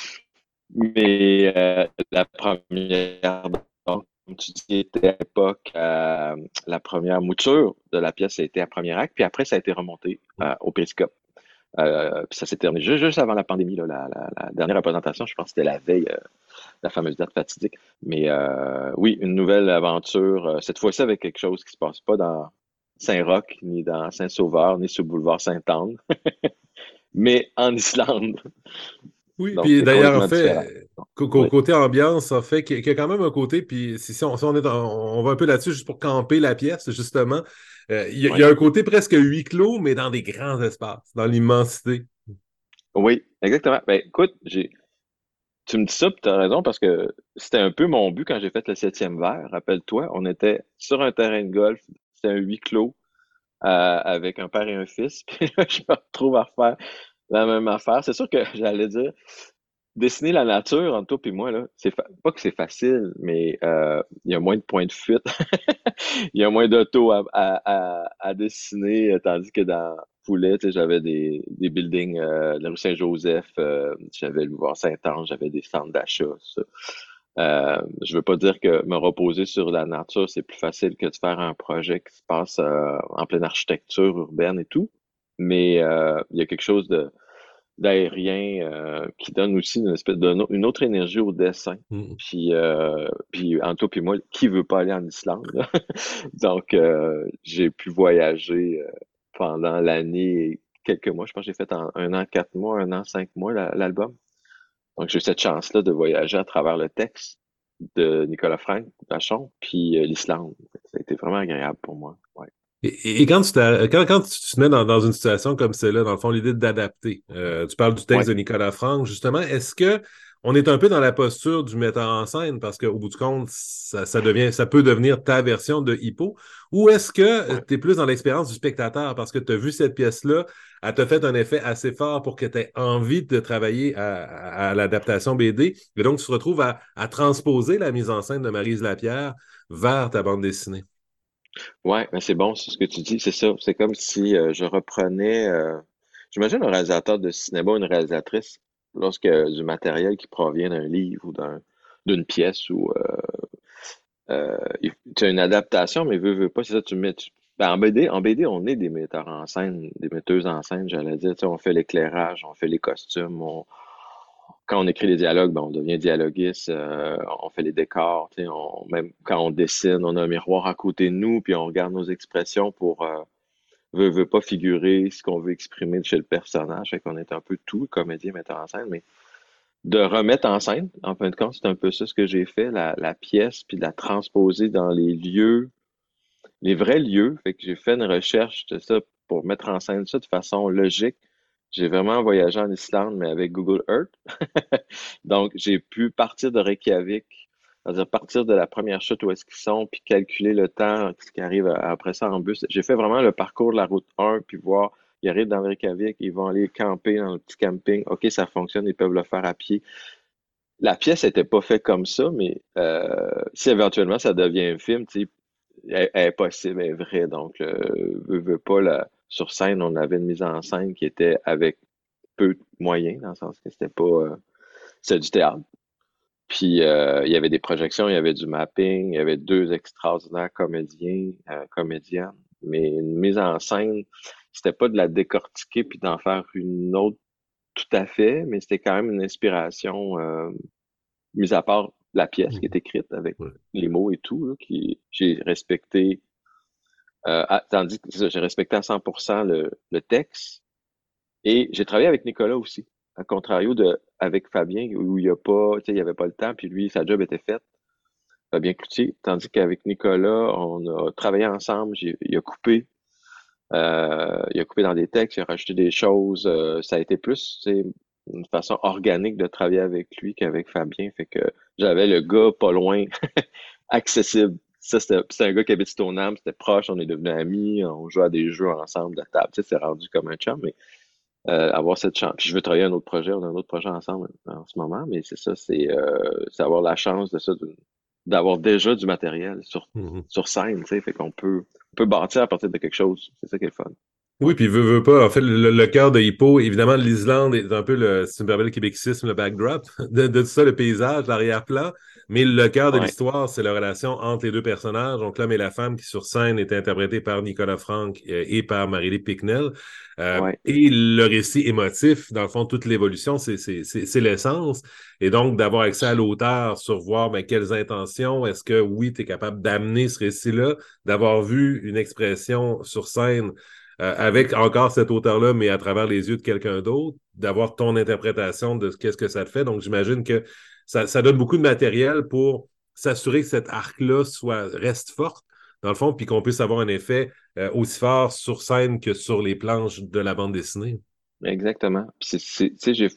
Mais euh, la première, donc, comme tu dis, était à l'époque, euh, la première mouture de la pièce a été à premier acte, puis après, ça a été remonté euh, au Périscope. Euh, puis ça s'est terminé juste, juste avant la pandémie, là, la, la- la dernière représentation, je pense que c'était la veille, euh, la fameuse date fatidique. Mais euh, oui, une nouvelle aventure, euh, cette fois-ci avec quelque chose qui se passe pas dans Saint-Roch, ni dans Saint-Sauveur, ni sur le boulevard Sainte-Anne, mais en Islande. Oui, Donc, puis c'est d'ailleurs, en complètement différent. fait, co- co- Oui, côté ambiance, ça fait qu'il y a qu'il y a quand même un côté, puis si, si on, si on est dans- on va un peu là-dessus juste pour camper la pièce, justement, euh, il y a, il y oui. a un côté presque huis clos, mais dans des grands espaces, dans l'immensité. Oui, exactement. Ben, écoute, j'ai, tu me dis ça, tu as raison, parce que c'était un peu mon but quand j'ai fait le septième verre. Rappelle-toi, on était sur un terrain de golf, c'était un huis clos euh, avec un père et un fils. Puis là, je me retrouve à refaire la même affaire. C'est sûr que j'allais dire, dessiner la nature entre toi et moi, là, c'est fa- pas que c'est facile, mais euh, il y a moins de points de fuite. Il y a moins d'auto à, à, à, à dessiner, euh, tandis que dans Poulet, tu sais, j'avais des, des buildings euh, de la rue Saint-Joseph, euh, j'avais le boulevard Saint-Ange, j'avais des centres d'achat, tout ça. Euh, je veux pas dire que me reposer sur la nature, c'est plus facile que de faire un projet qui se passe euh, en pleine architecture urbaine et tout, mais euh, il y a quelque chose de d'aérien euh, qui donne aussi une espèce de no- une autre énergie au dessin. Mm. Puis, euh, puis Anto puis moi, qui veut pas aller en Islande, là? Donc, euh, j'ai pu voyager euh, pendant l'année et quelques mois. Je pense que j'ai fait en un an, quatre mois, un an, cinq mois la- l'album. Donc, j'ai eu cette chance-là de voyager à travers le texte de Nicolas Franck Vachon, puis euh, l'Islande. Ça a été vraiment agréable pour moi. Ouais. Et, et quand tu t'as- quand, quand tu te mets dans, dans une situation comme celle-là, dans le fond, l'idée d'adapter, euh, tu parles du texte Ouais. de Nicolas Franck, justement, est-ce que on est un peu dans la posture du metteur en scène parce qu'au bout du compte, ça, ça devient, ça peut devenir ta version de Hippo, ou est-ce que Ouais. tu es plus dans l'expérience du spectateur parce que tu as vu cette pièce-là, elle t'a fait un effet assez fort pour que tu aies envie de travailler à, à- à l'adaptation B D, et donc tu te retrouves à, à transposer la mise en scène de Maryse Lapierre vers ta bande dessinée. Ouais, mais c'est bon, c'est ce que tu dis, c'est ça. C'est comme si euh, je reprenais, euh, j'imagine un réalisateur de cinéma, une réalisatrice, lorsque du matériel qui provient d'un livre ou d'un d'une pièce ou euh, euh, il- tu as une adaptation, mais veux, veux pas, c'est ça, tu mets. tu- ben, en B D, en B D, on est des metteurs en scène, des metteuses en scène, j'allais dire. Tu sais, on fait l'éclairage, on fait les costumes, on, quand on écrit les dialogues, ben, on devient dialoguiste, euh, on fait les décors, tu sais, on, même quand on dessine, on a un miroir à côté de nous, puis on regarde nos expressions pour euh, veut, veut pas figurer ce qu'on veut exprimer chez le personnage. Fait qu'on est un peu tout, comédien, metteur en scène, mais de remettre en scène, en fin de compte, c'est un peu ça ce que j'ai fait, la, la pièce, puis de la transposer dans les lieux, les vrais lieux. Fait que j'ai fait une recherche de ça pour mettre en scène ça de façon logique. J'ai vraiment voyagé en Islande, mais avec Google Earth. Donc, j'ai pu partir de Reykjavik, C'est-à-dire partir de la première chute où est-ce qu'ils sont, puis calculer le temps, ce qui arrive à- après ça en bus. J'ai fait vraiment le parcours de la route un, puis voir, ils arrivent dans Reykjavik, ils vont aller camper dans le petit camping. OK, ça fonctionne, ils peuvent le faire à pied. La pièce n'était pas faite comme ça, mais euh, si éventuellement ça devient un film, tu sais, elle, elle est possible, elle est vraie. Donc, euh, veux, veux pas, la, sur scène, on avait une mise en scène qui était avec peu de moyens, dans le sens que c'était pas, euh, c'était du théâtre. Puis, euh, il y avait des projections, il y avait du mapping, il y avait deux extraordinaires comédiens, euh, comédiennes. Mais une mise en scène, c'était pas de la décortiquer puis d'en faire une autre tout à fait, mais c'était quand même une inspiration, euh, mis à part la pièce qui est Mhm. écrite avec Ouais. les mots et tout, là, qui j'ai respecté, euh, à- tandis que c'est ça, j'ai respecté à cent pour cent le, le texte. Et j'ai travaillé avec Nicolas aussi, à contrario de avec Fabien, où il y a pas, tu sais, il y avait pas le temps, puis lui, sa job était faite, Fabien Cloutier, tandis qu'avec Nicolas, on a travaillé ensemble, j'ai, il a coupé, euh, il a coupé dans des textes, il a rajouté des choses, euh, ça a été plus, tu sais, une façon organique de travailler avec lui qu'avec Fabien, fait que j'avais le gars pas loin, accessible. Ça, c'était, c'était un gars qui habite Stoneham, c'était proche, on est devenus amis, on jouait à des jeux ensemble de table, tu sais, c'est rendu comme un chum, mais euh, avoir cette chance. Puis je veux travailler à un autre projet, on a un autre projet ensemble en ce moment, mais c'est ça, c'est euh, c'est avoir la chance de ça, de- d'avoir déjà du matériel sur, Mhm. sur scène, tu sais, fait qu'on peut, on peut bâtir à partir de quelque chose. C'est ça qui est le fun. Ouais. Oui, puis veut, veut pas. En fait, le, le cœur de Hippo, évidemment, l'Islande est un peu le, si tu me permets le québécoisme, le backdrop de, de tout ça, le paysage, l'arrière-plan. Mais le cœur de Ouais. l'histoire, c'est la relation entre les deux personnages, donc l'homme et la femme, qui sur scène est interprété par Nicolas Franck euh, et par Marie-Lie Picknell. Euh, Ouais. et le récit émotif, dans le fond, toute l'évolution, c'est c'est- c'est- c'est l'essence. Et donc, d'avoir accès à l'auteur sur voir ben, quelles intentions, est-ce que oui, tu es capable d'amener ce récit-là, d'avoir vu une expression sur scène euh, avec encore cet auteur-là, mais à travers les yeux de quelqu'un d'autre, d'avoir ton interprétation de qu'est-ce que ça te fait. Donc, j'imagine que ça, ça donne beaucoup de matériel pour s'assurer que cet arc-là soit, reste forte, dans le fond, puis qu'on puisse avoir un effet euh, aussi fort sur scène que sur les planches de la bande dessinée. Exactement. Puis c'est, c'est- tu sais, j'ai,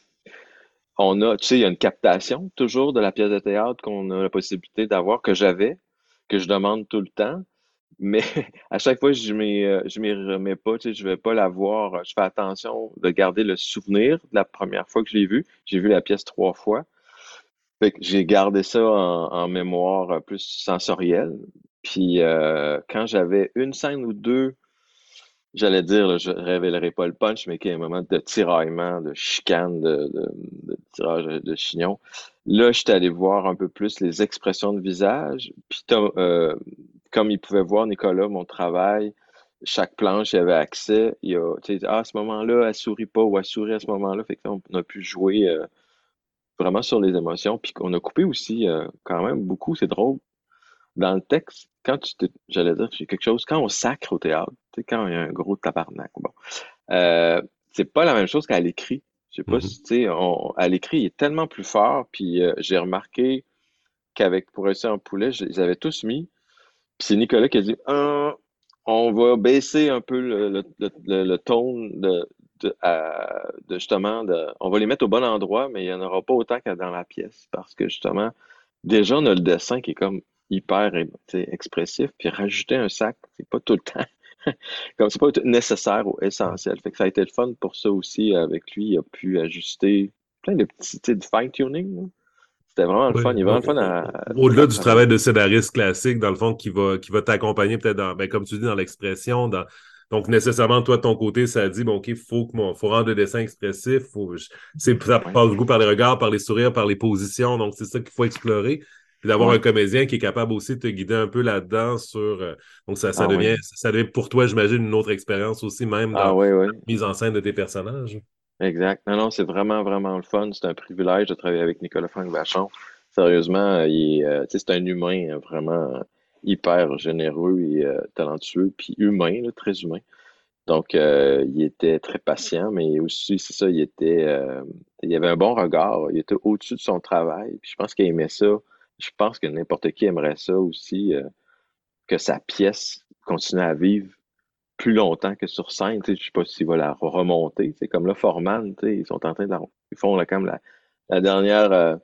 on a, tu sais, il y a une captation toujours de la pièce de théâtre qu'on a la possibilité d'avoir, que j'avais, que je demande tout le temps. Mais à chaque fois, je m'y, euh, je m'y remets pas, tu sais, je vais pas la voir. Je fais attention de garder le souvenir de la première fois que je l'ai vue. J'ai vu la pièce trois fois. Fait que j'ai gardé ça en, en mémoire euh, plus sensorielle. Puis euh, quand j'avais une scène ou deux, j'allais dire, là, je révélerai pas le punch, mais qu'il y a un moment de tiraillement, de chicane, de, de, de tirage de chignon. Là, j'étais allé voir un peu plus les expressions de visage. Puis Tom- euh, comme il pouvait voir, Nicolas, mon travail, chaque planche, il y avait accès. Il a, tu sais, ah, à ce moment-là, elle sourit pas ou elle sourit à ce moment-là. Fait que là, on a pu jouer euh, vraiment sur les émotions. Puis qu'on a coupé aussi euh, quand même beaucoup, c'est drôle. Dans le texte, quand tu te, j'allais dire, c'est quelque chose, quand on sacre au théâtre, tu sais, quand il y a un gros tabarnak, bon, euh, c'est pas la même chose qu'à l'écrit. Je sais pas Mhm. si, tu sais, on- à l'écrit, il est tellement plus fort, puis euh, j'ai remarqué qu'avec Pour réussir un poulet, je- ils avaient tous mis, puis c'est Nicolas qui a dit, Ah, on va baisser un peu le, le, le, le, le tone de, de, à- de justement, de, on va les mettre au bon endroit, mais il y en aura pas autant que dans la pièce, parce que justement, déjà, on a le dessin qui est comme hyper, tu sais, expressif, puis rajouter un sac, c'est pas tout le temps, comme c'est pas tout- nécessaire ou essentiel. Fait que ça a été le fun pour ça aussi avec lui, il a pu ajuster plein de petits, tu sais, du fine-tuning, là. C'était vraiment le Oui. fun, il est Au- vraiment le fun au- à, Au-delà à du travail travailler. de scénariste classique, dans le fond, qui va, qui va t'accompagner peut-être dans, ben, comme tu dis, dans l'expression, dans, donc nécessairement, toi, de ton côté, ça dit, bon, OK, faut que mon, faut rendre le dessin expressif, faut, je- c'est, ça Ouais, passe beaucoup par les regards, par les sourires, par les positions, donc c'est ça qu'il faut explorer. Puis d'avoir un ouais, comédien qui est capable aussi de te guider un peu là-dedans sur, euh, donc ça, ça ah ouais, devient, ça devient pour toi, j'imagine, une autre expérience aussi, même dans ah la ouais, ouais, mise en scène de tes personnages. exact. Non, non, c'est vraiment, vraiment le fun. C'est un privilège de travailler avec Nicolas Franck Vachon. Sérieusement, euh, il est, euh, tu sais, c'est un humain euh, vraiment euh, hyper généreux et euh, talentueux, puis humain, là, très humain. Donc, euh, il était très patient, mais aussi, c'est ça, il était, euh, il avait un bon regard, il était au-dessus de son travail, puis je pense qu'il aimait ça. Je pense que n'importe qui aimerait ça aussi, euh, que sa pièce continue à vivre plus longtemps que sur scène. Tu sais, je sais pas s'il va la remonter. C'est comme là, Forman, tu sais, ils sont en train de la- ils font là, comme la, la dernière. euh,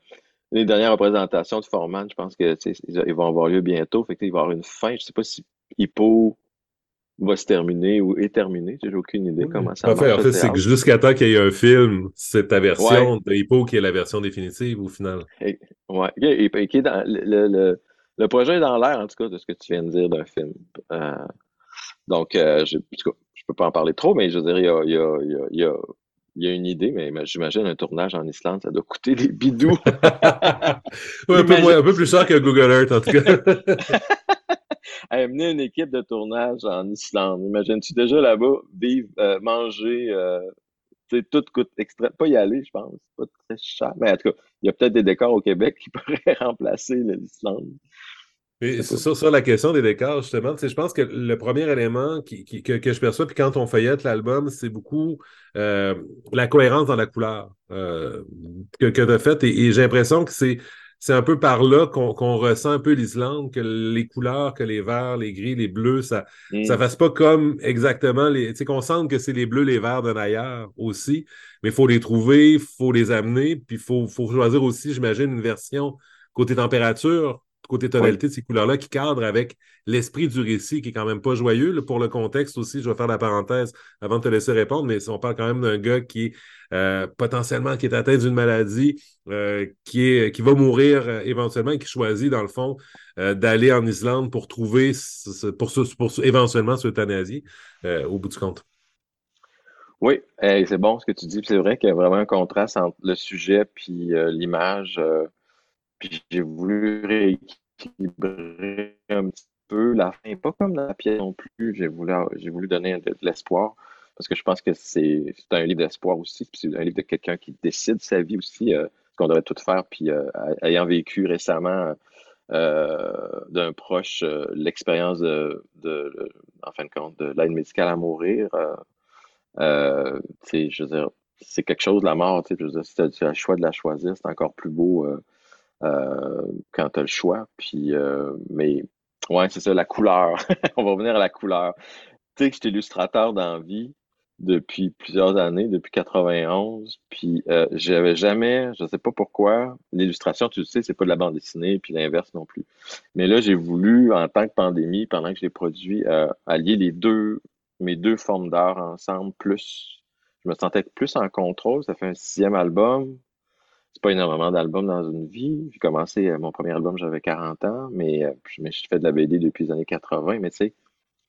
les dernières représentations de Foreman, je pense que tu sais, ils ils vont avoir lieu bientôt. Fait que, tu sais, il va y avoir une fin. Je sais pas si Hippo va se terminer ou est terminé. Tu sais, j'ai aucune idée Oui. comment ça En fait, marche en le fait, c'est que théâtre. jusqu'à temps qu'il y ait un film, c'est ta Ouais, version de Hippo qui est la version définitive au final. et- ouais. Et, et- et qui est dans le, le, le, le projet est dans l'air, en tout cas, de ce que tu viens de dire d'un film. Euh, donc, euh, je, en tout cas, je peux pas en parler trop, mais je veux dire, il y a, il y a, il y a, il y a, il y a une idée, mais j'imagine un tournage en Islande, ça doit coûter des bidous. Ouais, un peu moins, Imagine, un peu plus cher que Google Earth, en tout cas. amener une équipe de tournage en Islande. Imagines-tu déjà là-bas, vivre, euh, manger, euh, tu sais, tout coûte extrêmement. Pas y aller, je pense. C'est pas très cher. Mais en tout cas, il y a peut-être des décors au Québec qui pourraient remplacer l'Islande. Je Mais sais c'est pas. ça, sur la question des décors, justement, tu sais, je pense que le premier élément qui, qui- que, que je perçois, puis quand on feuillette l'album, c'est beaucoup euh, la cohérence dans la couleur euh, que, que tu as faite. Et, et j'ai l'impression que c'est, c'est un peu par là qu'on qu'on ressent un peu l'Islande, que les couleurs, que les verts, les gris, les bleus, ça ça Hmm. fasse pas comme exactement les. Tu sais, qu'on sente que c'est les bleus, les verts d'un ailleurs aussi, mais il faut les trouver, il faut les amener, puis il faut, faut choisir aussi, j'imagine, une version côté température côté Oui. tonalité de ces couleurs-là qui cadrent avec l'esprit du récit qui est quand même pas joyeux. Là, pour le contexte aussi, je vais faire la parenthèse avant de te laisser répondre, mais si on parle quand même d'un gars qui est euh, potentiellement qui est atteint d'une maladie, euh, qui est qui va mourir euh, éventuellement et qui choisit dans le fond euh, d'aller en Islande pour trouver ce, ce- pour, ce, pour ce- éventuellement ce euthanasie euh, au bout du compte. Oui, eh, c'est bon ce que tu dis. Puis c'est vrai qu'il y a vraiment un contraste entre le sujet puis euh, l'image. euh, puis j'ai voulu rééquilibrer un petit peu la fin, pas comme dans la pièce non plus. J'ai voulu, j'ai voulu donner de, de l'espoir parce que je pense que c'est c'est un livre d'espoir aussi. Puis c'est un livre de quelqu'un qui décide sa vie aussi, euh, ce qu'on devrait tout faire. Puis euh, ayant vécu récemment euh, d'un proche euh, l'expérience de, de, en fin de compte, de l'aide médicale à mourir. Euh, euh, tu sais, je veux dire, c'est quelque chose, la mort, tu sais, je veux dire, si tu as le choix de la choisir, c'est encore plus beau euh, euh, quand tu as le choix. Puis, euh, mais, ouais, c'est ça, la couleur. On va revenir à la couleur. Tu sais que j'étais illustrateur dans la vie depuis plusieurs années, depuis quatre-vingt-onze, puis euh, j'avais jamais, je sais pas pourquoi, l'illustration, tu le sais, c'est pas de la bande dessinée, puis l'inverse non plus. Mais là, j'ai voulu, en tant que pandémie, pendant que je l'ai produit, euh, allier les deux, mes deux formes d'art ensemble, plus, je me sentais plus en contrôle. Ça fait un sixième album. C'est pas énormément d'albums dans une vie. J'ai commencé, euh, mon premier album, j'avais quarante ans, mais euh, je me suis fait de la B D depuis les années quatre-vingts, mais tu sais,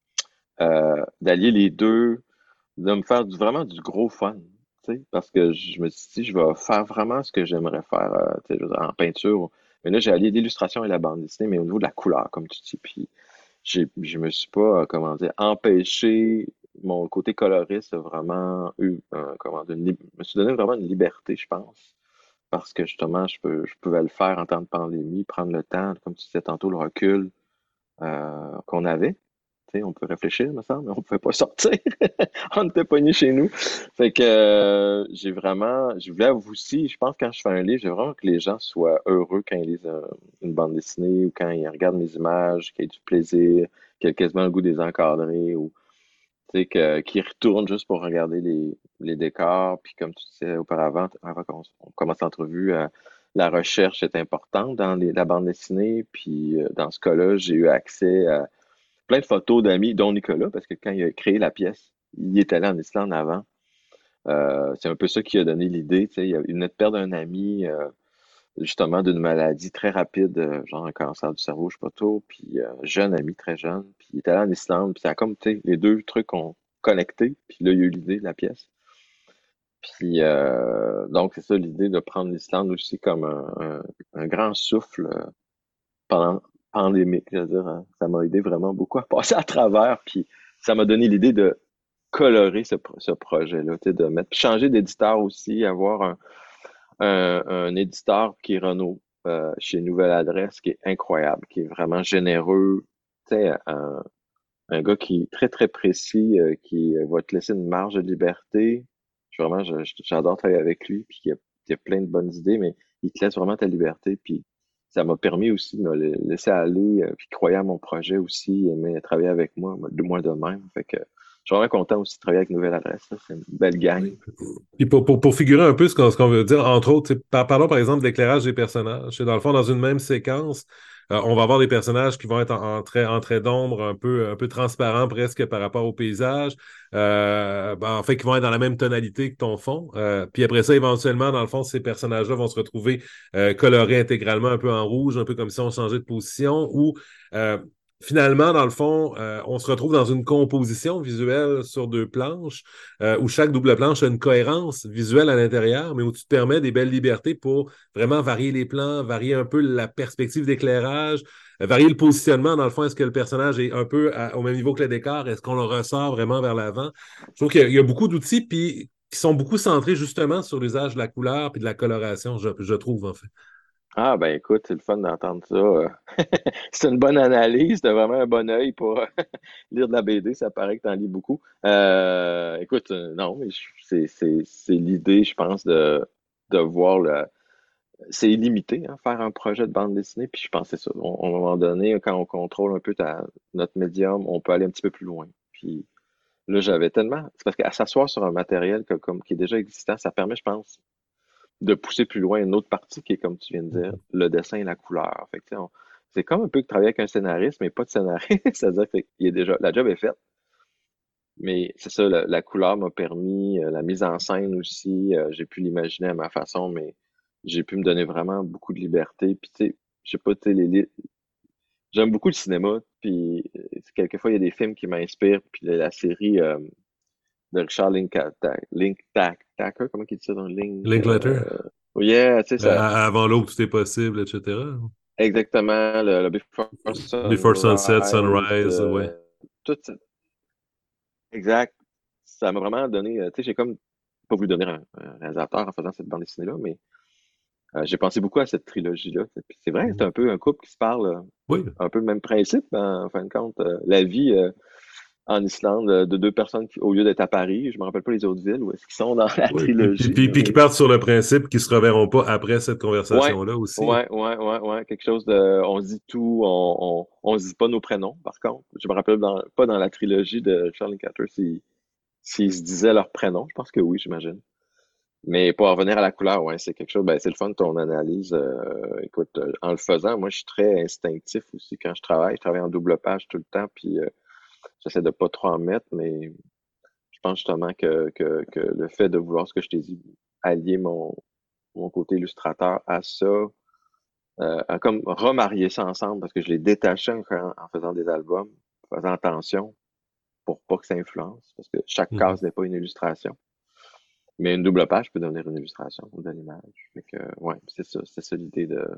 euh, d'allier les deux, de me faire du, vraiment du gros fun, tu sais, parce que je me suis dit, je vais faire vraiment ce que j'aimerais faire, euh, tu sais, je veux dire, en peinture. Mais là, j'ai allié l'illustration et la bande dessinée, mais au niveau de la couleur, comme tu dis, puis j'ai, je me suis pas, euh, comment dire, empêché, mon côté coloriste a vraiment eu, euh, comment dire, une lib- je me suis donné vraiment une liberté, je pense, parce que justement, je peux, je pouvais le faire en temps de pandémie, prendre le temps, comme tu disais tantôt, le recul euh, qu'on avait. Tu sais, on peut réfléchir, me semble, mais on pouvait pas sortir. On était pognés chez nous. Fait que euh, j'ai vraiment, je voulais vous aussi, je pense que quand je fais un livre, j'ai vraiment que les gens soient heureux quand ils lisent un- une bande dessinée ou quand ils regardent mes images, qu'ils aient du plaisir, qu'ils aient quasiment le goût de les encadrer ou tu sais, que, qu'ils retournent juste pour regarder les, les décors. Puis comme tu disais auparavant, avant qu'on on commence l'entrevue, euh, la recherche est importante dans les- la bande dessinée. Puis euh, dans ce cas-là, j'ai eu accès à plein de photos d'amis, dont Nicolas, parce que quand il a créé la pièce, il est allé en Islande avant. Euh, c'est un peu ça qui a donné l'idée. Tu sais, il a- il venait de perdre un ami, euh, justement, d'une maladie très rapide, euh, genre un cancer du cerveau, je sais pas trop, puis euh, jeune ami, très jeune, puis il est allé en Islande, puis ça a comme, tu sais, les deux trucs ont connecté, puis là, il y a eu l'idée de la pièce. Puis, euh, donc, c'est ça l'idée de prendre l'Islande aussi comme un, un- un grand souffle euh, pendant pandémique, je veux dire, hein. Ça m'a aidé vraiment beaucoup à passer à travers, puis ça m'a donné l'idée de colorer ce, pro- ce projet-là, tu sais, de mettre, changer d'éditeur aussi, avoir un, un, un éditeur qui est Renaud, euh, chez Nouvelle Adresse, qui est incroyable, qui est vraiment généreux, tu sais, un, un gars qui est très, très précis, euh, qui va te laisser une marge de liberté. Je- Vraiment, je- je- j'adore travailler avec lui, puis il a, il a plein de bonnes idées, mais il te laisse vraiment ta liberté, puis ça m'a permis aussi de me la- laisser aller, euh, puis croire à mon projet aussi, aimer travailler avec moi, de moi de même. Fait que suis vraiment content aussi de travailler avec Nouvelle Adresse. Là. C'est une belle gang. Oui. Puis pour, pour, pour figurer un peu ce qu'on, ce qu'on veut dire, entre autres, tu sais, par- parlons par exemple d'éclairage des personnages. C'est dans le fond, dans une même séquence, euh, on va avoir des personnages qui vont être en, en trait, en trait d'ombre un peu, un peu transparents presque par rapport au paysage. Euh, ben, en fait, qui vont être dans la même tonalité que ton fond. Euh, puis après ça, éventuellement, dans le fond, ces personnages-là vont se retrouver euh, colorés intégralement un peu en rouge, un peu comme si on changeait de position, ou euh, finalement, dans le fond, euh, on se retrouve dans une composition visuelle sur deux planches euh, où chaque double planche a une cohérence visuelle à l'intérieur, mais où tu te permets des belles libertés pour vraiment varier les plans, varier un peu la perspective d'éclairage, euh, varier le positionnement. Dans le fond, est-ce que le personnage est un peu à- au même niveau que le décor? Est-ce qu'on le ressort vraiment vers l'avant? Je trouve qu'il y a, il y a beaucoup d'outils puis, qui sont beaucoup centrés justement sur l'usage de la couleur puis de la coloration, je, je trouve, en fait. Ah, ben écoute, c'est le fun d'entendre ça. euh. C'est une bonne analyse, t'as vraiment un bon œil pour lire de la B D, ça paraît que t'en lis beaucoup. Euh, écoute, euh, non, mais je- c'est c'est- c'est l'idée, je pense, de, de voir le. C'est illimité, hein, faire un projet de bande dessinée, puis je pense que c'est ça. On- à un moment donné, quand on contrôle un peu ta- notre médium, on peut aller un petit peu plus loin. Puis là, j'avais tellement. C'est parce qu'à s'asseoir sur un matériel que- comme, qui est déjà existant, ça permet, je pense, de pousser plus loin une autre partie qui est, comme tu viens de dire, le dessin et la couleur. Fait que, tu sais, on- c'est comme un peu que travailler avec un scénariste, mais pas de scénariste. C'est-à-dire que il est déjà, la job est faite. Mais c'est ça, la, la couleur m'a permis, euh, la mise en scène aussi, euh, j'ai pu l'imaginer à ma façon, mais j'ai pu me donner vraiment beaucoup de liberté. Puis tu sais, je sais pas, tu sais, les, li- j'aime beaucoup le cinéma, puis euh, quelquefois il y a des films qui m'inspirent, puis la, la série euh, de Richard Linklater, Link, Tack, Tacker, comment il dit ça dans Link? Linklater, Euh, oh yeah, tu sais, euh, ça, avant l'aube, tout est possible, et cetera. exactement, le, le Before Before Sunset, Sunrise, Sunrise, ouais. euh, tout ça, exact. Ça m'a vraiment donné, euh, tu sais, j'ai comme pas voulu donner un, un réalisateur en faisant cette bande dessinée-là, mais euh, j'ai pensé beaucoup à cette trilogie-là. Puis c'est vrai, c'est un peu un couple qui se parle, euh, Oui, un peu le même principe, hein, en fin de compte. Euh, la vie euh, en Islande euh, de deux personnes qui, au lieu d'être à Paris, je me rappelle pas les autres villes où est-ce qu'ils sont dans la oui. Puis, puis, trilogie, puis, là, puis qui mais partent sur le principe qu'ils se reverront pas après cette ouais, conversation-là aussi. Hein. ouais, ouais, ouais, ouais, quelque chose de, on se dit tout, on, on, on se dit pas nos prénoms, par contre. Je me rappelle dans, pas dans la trilogie de Charlie Cutter s'ils s'ils se disaient leurs prénoms. Je pense que oui, j'imagine. Mais pour en revenir à la couleur, ouais, c'est quelque chose, ben, c'est le fun de ton analyse. Euh, écoute, euh, en le faisant, moi, je suis très instinctif aussi quand je travaille. Je travaille en double page tout le temps, puis euh, j'essaie de pas trop en mettre, mais je pense justement que, que, que le fait de vouloir ce que je t'ai dit, allier mon, mon côté illustrateur à ça, euh, à comme remarier ça ensemble, parce que je les détachais en, en faisant des albums, en faisant attention pour pas que ça influence, parce que chaque Mhm. case n'est pas une illustration. Mais une double page peut devenir une illustration ou de l'image. Fait que, ouais, c'est ça, c'est ça l'idée de,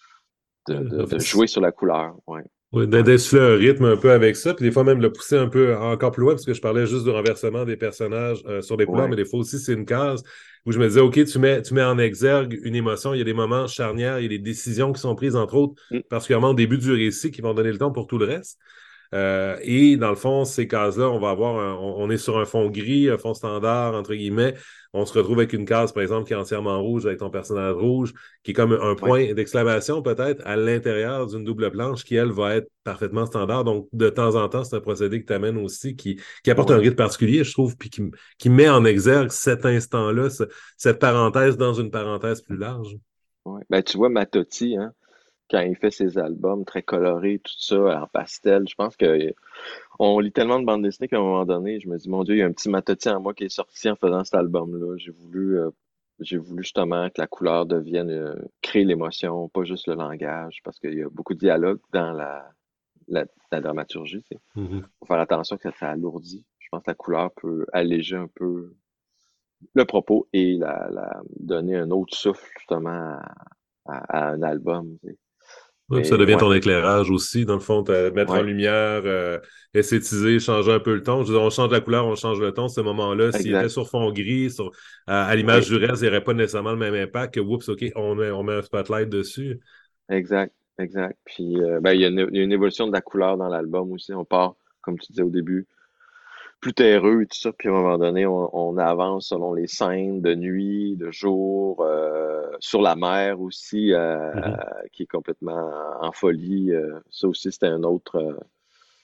de, Euh, de, en fait, de jouer sur la couleur. Ouais, ouais, d'in- ouais. d'insuffler un rythme un peu avec ça, puis des fois même le pousser un peu encore plus loin, parce que je parlais juste du renversement des personnages euh, sur des couleurs, mais Ouais. des fois aussi c'est une case où je me disais, OK, tu mets, tu mets en exergue une émotion, il y a des moments charnières, il y a des décisions qui sont prises, entre autres, Mm. particulièrement au début du récit, qui vont donner le temps pour tout le reste. Euh, et dans le fond, ces cases-là, on va avoir un- on, on est sur un fond gris, un fond standard, entre guillemets. On se retrouve avec une case, par exemple, qui est entièrement rouge avec ton personnage rouge, qui est comme un Ouais. point d'exclamation peut-être à l'intérieur d'une double planche qui, elle, va être parfaitement standard. Donc, de temps en temps, c'est un procédé qui t'amène aussi, qui, qui apporte un Ouais. rythme particulier, je trouve, puis qui, qui met en exergue cet instant-là, ce- cette parenthèse dans une parenthèse plus large. Ouais. Ben, tu vois, Matotti, hein, quand il fait ses albums très colorés, tout ça, en pastel, je pense que on lit tellement de bandes dessinées qu'à un moment donné, je me dis, mon Dieu, il y a un petit Matotti en moi qui est sorti en faisant cet album-là. J'ai voulu, euh, j'ai voulu justement que la couleur devienne, euh, créer l'émotion, pas juste le langage, parce qu'il y a beaucoup de dialogue dans la, la, la dramaturgie, tu sais. Mhm. Faut faire attention que ça alourdit. Je pense que la couleur peut alléger un peu le propos et la, la donner un autre souffle justement à, à- à un album. Tu sais. Oui, puis ça Mais devient ouais, ton éclairage aussi, dans le fond, te- mettre en ouais, lumière, euh, esthétiser, changer un peu le ton. Je veux dire, on change la couleur, on change le ton. Ce moment-là, s'il était exact. sur fond gris, sur, à, à l'image Oui, du reste, il n'y aurait pas nécessairement le même impact que, oups, OK, on met, on met un spotlight dessus. exact, exact. Puis euh, ben, il y a une, il y a une évolution de la couleur dans l'album aussi. On part, comme tu disais au début, plus terreux et tout ça. Puis à un moment donné, on, on avance selon les scènes de nuit, de jour, euh, sur la mer aussi, euh, Mhm. qui est complètement en folie. Euh, ça aussi, c'était un autre. euh,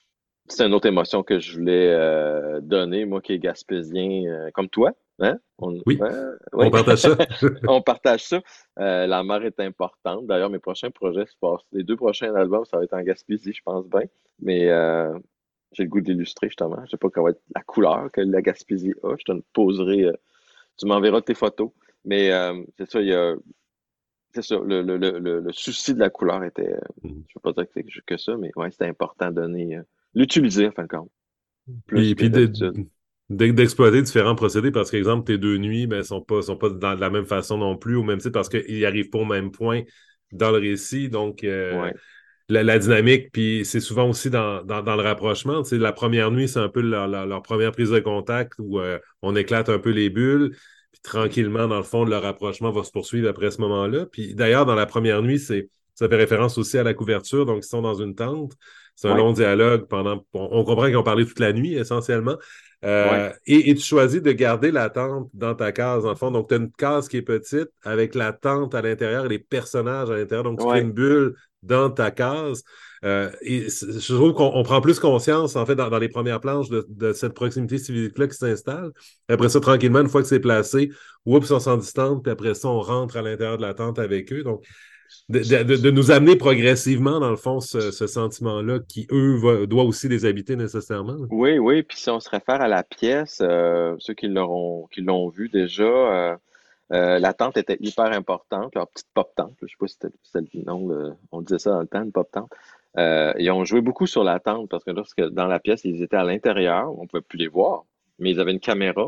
c'est une autre émotion que je voulais euh, donner, moi qui est gaspésien euh, comme toi. Hein? On, Oui, ouais, on oui, partage ça. on partage ça. Euh, la mer est importante. D'ailleurs, mes prochains projets se passent. Les deux prochains albums, ça va être en Gaspésie, je pense bien. Mais euh, j'ai le goût d'illustrer, justement. Je sais pas quelle va être la couleur que la Gaspésie a. Je te poserai. Euh, tu m'enverras tes photos. Mais euh, c'est ça, il y a. C'est ça, le, le, le, le, le souci de la couleur était. euh, je ne veux pas dire que c'est que ça, mais ouais, c'était important de donner. Euh, l'utiliser, en fin de compte, plus Puis, que puis de- d'habitude. de- d'exploiter différents procédés parce qu'exemple, tes deux nuits, ben, sont pas, sont pas dans, de la même façon non plus, au même titre parce qu'ils arrivent pas au même point dans le récit. Donc, euh, Ouais, la, la dynamique, puis c'est souvent aussi dans, dans, dans le rapprochement. Tu sais, la première nuit, c'est un peu leur, leur, leur première prise de contact où euh, on éclate un peu les bulles. Puis ouais, tranquillement, dans le fond, le rapprochement va se poursuivre après ce moment-là. Puis d'ailleurs, dans la première nuit, c'est ça fait référence aussi à la couverture. Donc, ils sont dans une tente. C'est un ouais, long dialogue pendant. On, on comprend qu'ils ont parlé toute la nuit, essentiellement. ouais, Euh, et, et tu choisis de garder la tente dans ta case, dans le fond. Donc, tu as une case qui est petite avec la tente à l'intérieur et les personnages à l'intérieur. Donc, tu crées ouais. une bulle dans ta case. Euh, et je trouve qu'on on prend plus conscience, en fait, dans, dans les premières planches de, de cette proximité civique-là qui s'installe. Après ça, tranquillement, une fois que c'est placé, oups, on s'en distante, puis après ça, on rentre à l'intérieur de la tente avec eux. Donc, de, de, de nous amener progressivement, dans le fond, ce, ce sentiment-là qui, eux, va, doit aussi les habiter nécessairement. Oui, oui, puis si on se réfère à la pièce, euh, ceux qui l'auront, qui l'ont vu déjà, euh, euh, la tente était hyper importante, leur petite pop tente, je sais pas si c'était c'était le nom, le- on disait ça dans le temps, une pop tente. Euh, ils ont joué beaucoup sur la tente parce que lorsque dans la pièce, ils étaient à l'intérieur, on pouvait plus les voir, mais ils avaient une caméra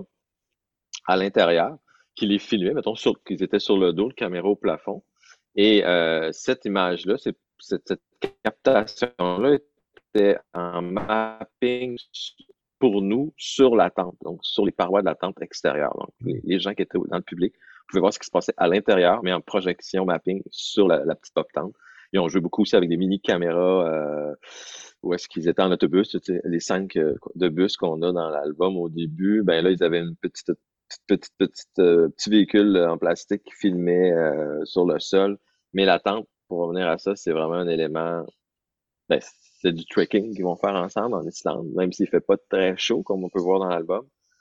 à l'intérieur qui les filmait, mettons, sur, qu'ils étaient sur le dos, le caméra au plafond. Et euh, cette image-là, c'est, cette, cette captation-là était en mapping pour nous sur la tente, donc sur les parois de la tente extérieure. Donc, les, les gens qui étaient dans le public pouvaient voir ce qui se passait à l'intérieur, mais en projection mapping sur la, la petite pop tente. Ils ont joué beaucoup aussi avec des mini-caméras euh, où est-ce qu'ils étaient en autobus. Tu sais, les cinq euh, de bus qu'on a dans l'album au début, ben là, ils avaient une petite, petite, petite, petite euh, petit véhicule en plastique qui filmait euh, sur le sol. Mais la tente, pour revenir à ça, c'est vraiment un élément. Ben, c'est du trekking qu'ils vont faire ensemble en Islande, même s'il fait pas très chaud, comme on peut voir dans l'album.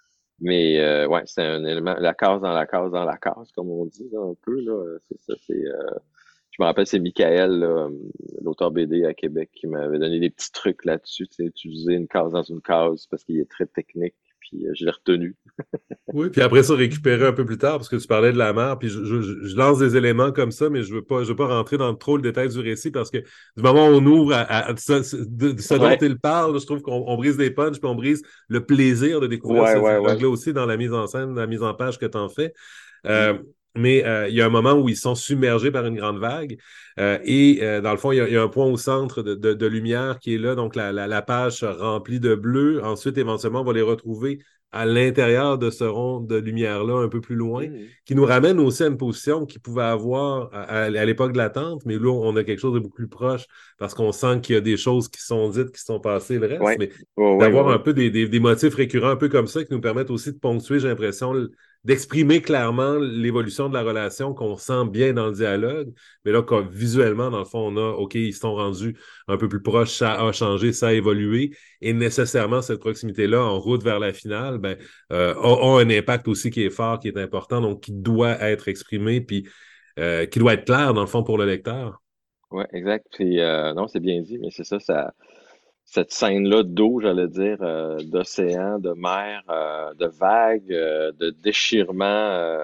Mais euh, ouais, c'est un élément, la case dans la case dans la case, comme on dit, là, un peu, là. C'est ça, c'est. Euh, je me rappelle, c'est Michael, là, l'auteur B D à Québec, qui m'avait donné des petits trucs là-dessus, tu sais, utiliser une case dans une case parce qu'il est très technique, puis euh, je l'ai retenu. Oui, puis après ça, récupérer un peu plus tard, parce que tu parlais de la mer, puis je, je, je lance des éléments comme ça, mais je veux pas, je veux pas rentrer dans trop le détail du récit, parce que du moment où on ouvre à, à- à ce, de, de ce dont Ouais, il parle, je trouve qu'on on brise des punchs, puis on brise le plaisir de découvrir ouais, ce ouais, ouais. dialogue-là aussi dans la mise en scène, la mise en page que tu en fais. Mm. Euh, mais euh, il y a un moment où ils sont submergés par une grande vague, euh, et euh, dans le fond, il y, a, il y, a un point au centre de, de, de lumière qui est là, donc la, la, la page se remplit de bleu. Ensuite, éventuellement, on va les retrouver à l'intérieur de ce rond de lumière-là, un peu plus loin, Mm. qui nous ramène aussi à une position qu'ils pouvaient avoir à, à, à l'époque de l'attente, mais là, on a quelque chose de beaucoup plus proche parce qu'on sent qu'il y a des choses qui sont dites, qui sont passées, le reste, Ouais, mais ouais, ouais, ouais, d'avoir un ouais. peu des, des, des motifs récurrents un peu comme ça qui nous permettent aussi de ponctuer, j'ai l'impression, d'exprimer clairement l'évolution de la relation qu'on sent bien dans le dialogue, mais là, quand, visuellement, dans le fond, on a, OK, ils se sont rendus un peu plus proches, ça a changé, ça a évolué, et nécessairement, cette proximité-là, en route vers la finale, ben, euh, a, a un impact aussi qui est fort, qui est important, donc qui doit être exprimé, puis euh, qui doit être clair, dans le fond, pour le lecteur. Ouais, exact. Puis euh, non, c'est bien dit, mais c'est ça, ça, cette scène-là d'eau, j'allais dire, euh, d'océan, de mer, euh, de vagues, euh, de déchirement, euh,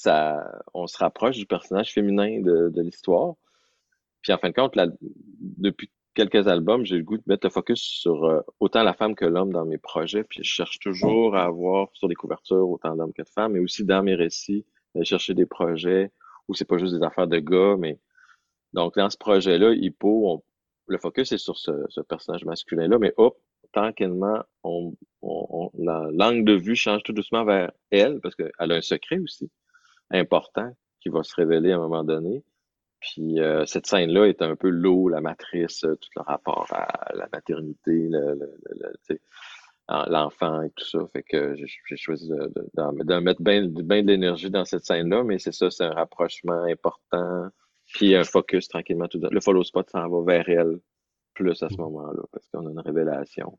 ça, on se rapproche du personnage féminin de, de l'histoire. Puis en fin de compte, là, depuis quelques albums, j'ai le goût de mettre le focus sur euh, autant la femme que l'homme dans mes projets. Puis je cherche toujours à avoir sur des couvertures autant d'hommes que de femmes, mais aussi dans mes récits, d'aller chercher des projets où c'est pas juste des affaires de gars, mais donc, dans ce projet-là, Hippo, on- le focus est sur ce, ce personnage masculin-là, mais hop, tranquillement, on, on, on- la l'angle de vue change tout doucement vers elle, parce qu'elle a un secret aussi important qui va se révéler à un moment donné. Puis euh, cette scène-là est un peu l'eau, la matrice, euh, tout le rapport à la maternité, le, le- le- le- tu sais, en- l'enfant et tout ça. Fait que j'ai j'ai choisi de, de, d'en- d'en mettre bien ben de l'énergie dans cette scène-là, mais c'est ça, c'est un rapprochement important. Puis un focus tranquillement. Tout le follow spot s'en va vers elle plus à ce moment-là, parce qu'on a une révélation.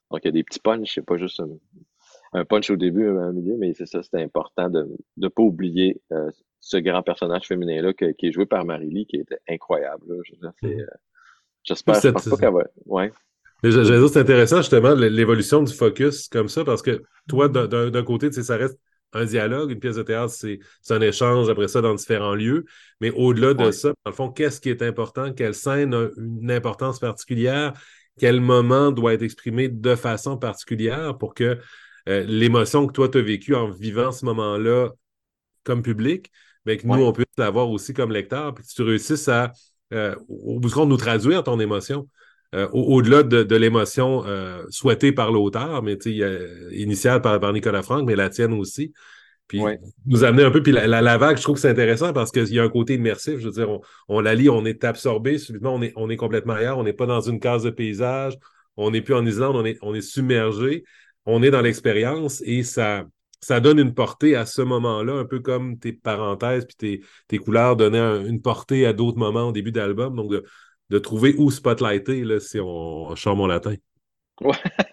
Donc, il y a des petits punchs, c'est pas juste un, un punch au début, un milieu, mais c'est ça, c'est important de ne pas oublier euh, ce grand personnage féminin-là que- qui est joué par Marie-Lee, qui était incroyable. Là. Je veux dire, c'est, Mhm. euh, j'espère, je pense pas qu'elle va. Ouais, Mais j'a- J'allais vas-y. dire, c'est intéressant justement l- l'évolution du focus comme ça, parce que toi, d'un d'un- d'un côté, tu sais, ça reste un dialogue, une pièce de théâtre, c'est c'est un échange après ça dans différents lieux. Mais au-delà de Ouais, ça, dans le fond, qu'est-ce qui est important? Quelle scène a une importance particulière? Quel moment doit être exprimé de façon particulière pour que euh, l'émotion que toi, tu as vécue en vivant ce moment-là comme public, mais que nous, ouais, on puisse l'avoir aussi comme lecteur, puis que tu réussisses à, euh, au bout du compte, nous traduire ton émotion. Euh, au- au-delà de, de l'émotion euh, souhaitée par l'auteur, mais tu sais, euh, initiale par, par Nicolas Franck, mais la tienne aussi. Puis ouais, nous amener un peu, puis la, la, la vague, je trouve que c'est intéressant parce qu'il y a un côté immersif. Je veux dire, on, on la lit, on est absorbé, subitement, on est, on est complètement ailleurs, on n'est pas dans une case de paysage, on n'est plus en Islande, on est, on est submergé, on est dans l'expérience et ça, ça donne une portée à ce moment-là, un peu comme tes parenthèses puis tes, tes couleurs donnaient un- une portée à d'autres moments au début d'album. Donc, de, de trouver où spotlighter, là, si on, on sort mon latin. ouais.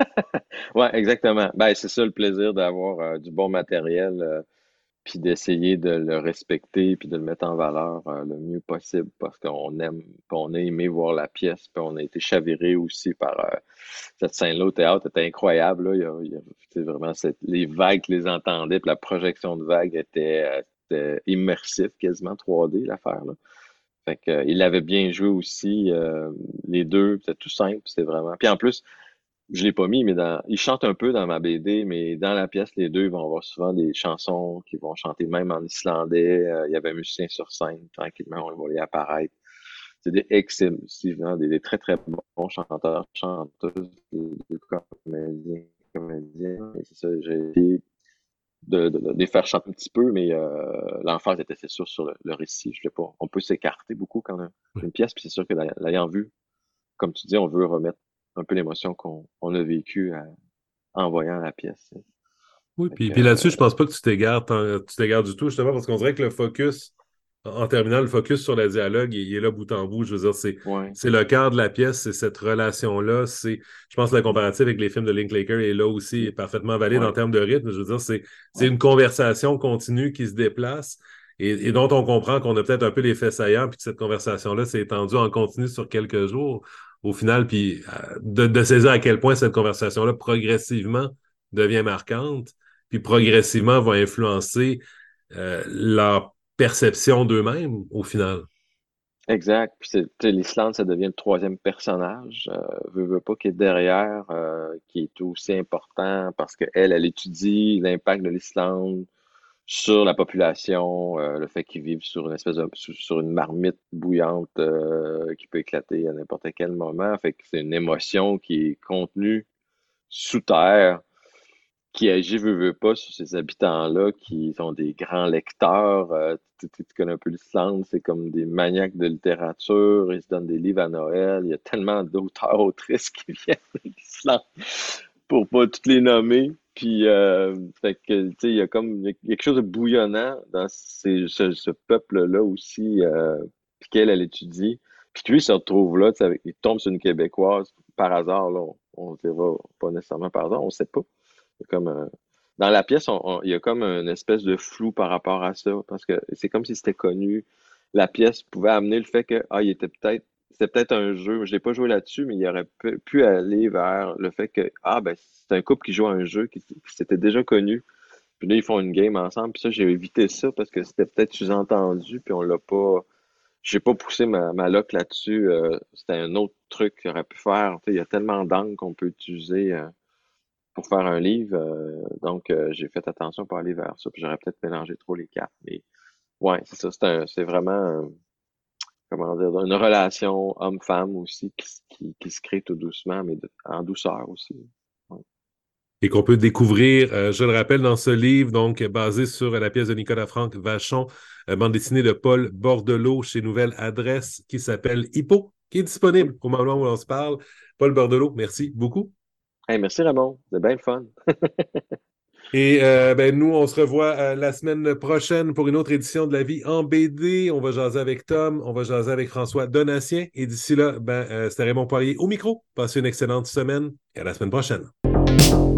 Ouais, exactement. Ben, c'est ça le plaisir d'avoir euh, du bon matériel, euh, puis d'essayer de le respecter, puis de le mettre en valeur euh, le mieux possible, parce qu'on aime, puis on a aimé voir la pièce, puis on a été chaviré aussi par euh, cette scène-là au théâtre, était incroyable, là. Il y a, il y a- tu sais, vraiment, cette- les vagues, tu les entendais, puis la projection de vagues était, euh, était immersif, quasiment trois D, l'affaire, là. Fait que, euh, il avait bien joué aussi, euh, les deux, c'était tout simple, c'est vraiment. Puis en plus, je l'ai pas mis, mais dans, ils chantent un peu dans ma B D, mais dans la pièce, les deux ils vont avoir souvent des chansons qu'ils vont chanter même en islandais. Euh, il y avait un musicien sur scène, tranquillement, on va les apparaître. C'est des excellents, des, des très très bons chanteurs, chanteuses, des, des comédiens, comédiens. Et c'est ça, j'ai essayé de, de, de les faire chanter un petit peu, mais euh, l'emphase était c'est sûr sur le, le récit. Je sais pas. On peut s'écarter beaucoup quand on a une pièce, puis c'est sûr que l'ayant vu, comme tu dis, on veut remettre un peu l'émotion qu'on on a vécue à- en voyant la pièce. Oui, Fait puis, que, puis là-dessus, euh, je pense pas que tu t'égares, tant- tu t'égares du tout, justement, parce qu'on dirait que le focus, en en terminant, le focus sur le dialogue, il, il est là bout en bout. Je veux dire, c'est, ouais, c'est le cœur de la pièce, c'est cette relation-là. C'est, je pense que la comparative avec les films de Linklater est là aussi, est parfaitement valide en ouais, termes de rythme. Je veux dire, c'est, c'est ouais, une conversation continue qui se déplace et, et dont on comprend qu'on a peut-être un peu l'effet saillant, puis que cette conversation-là s'est étendue en continu sur quelques jours au final, puis euh, de, de saisir à quel point cette conversation-là, progressivement, devient marquante puis progressivement va influencer euh, leur perception d'eux-mêmes au final. exact. Puis c'est, tu sais, l'Islande, ça devient le troisième personnage. Euh, veut, veut pas qui est derrière, euh, qui est aussi important parce qu'elle, elle étudie l'impact de l'Islande sur la population, euh, le fait qu'ils vivent sur une espèce de, sur, sur une marmite bouillante euh, qui peut éclater à n'importe quel moment. Fait que c'est une émotion qui est contenue sous terre qui agit, veut, veut pas, sur ces habitants-là qui sont des grands lecteurs. Euh, tu, tu- tu connais un peu l'Islande, c'est comme des maniaques de littérature, ils se donnent des livres à Noël. Il y a tellement d'auteurs, autrices qui viennent de l'Islande pour pas toutes les nommer. Puis, euh, fait que, tu sais, il y a comme il y a quelque chose de bouillonnant dans ces, ce, ce peuple-là aussi, euh, puis qu'elle, elle étudie. Puis que lui, il se retrouve là, tu sais, avec- il tombe sur une Québécoise par hasard, là, on, on dira pas nécessairement par hasard, on sait pas. C'est comme euh, dans la pièce, on- on- il y a comme une espèce de flou par rapport à ça, parce que c'est comme si c'était connu. La pièce pouvait amener le fait que ah, il était peut-être, c'était peut-être un jeu. Je n'ai pas joué là-dessus, mais il aurait pu, pu aller vers le fait que ah ben c'est un couple qui joue à un jeu qui, qui s'était déjà connu. Puis là, ils font une game ensemble. Puis ça, j'ai évité ça parce que c'était peut-être sous-entendu, puis on l'a pas. J'ai pas poussé ma, ma loc là-dessus. Euh, c'était un autre truc qu'il aurait pu faire. Tu sais, il y a tellement d'angles qu'on peut utiliser. Euh, pour faire un livre. Euh, donc, euh, j'ai fait attention pour aller vers ça. Puis j'aurais peut-être mélangé trop les cartes. Mais ouais, c'est ça. C'est un, c'est vraiment, euh, comment dire, une relation homme-femme aussi qui, s- qui, qui se crée tout doucement, mais de- en douceur aussi. Ouais. Et qu'on peut découvrir, euh, je le rappelle, dans ce livre, donc basé sur la pièce de Nicolas Franck Vachon, euh, bande dessinée de Paul Bordelot chez Nouvelle Adresse, qui s'appelle Hippo, qui est disponible au moment où on se parle. Paul Bordelot, merci beaucoup. Hey, merci Ramon, c'est bien le fun. Et euh, ben, nous, on se revoit euh, la semaine prochaine pour une autre édition de La Vie en B D. On va jaser avec Tom, on va jaser avec François Donatien. Et d'ici là, ben, euh, c'était Raymond Poirier au micro. Passez une excellente semaine et à la semaine prochaine. Bye.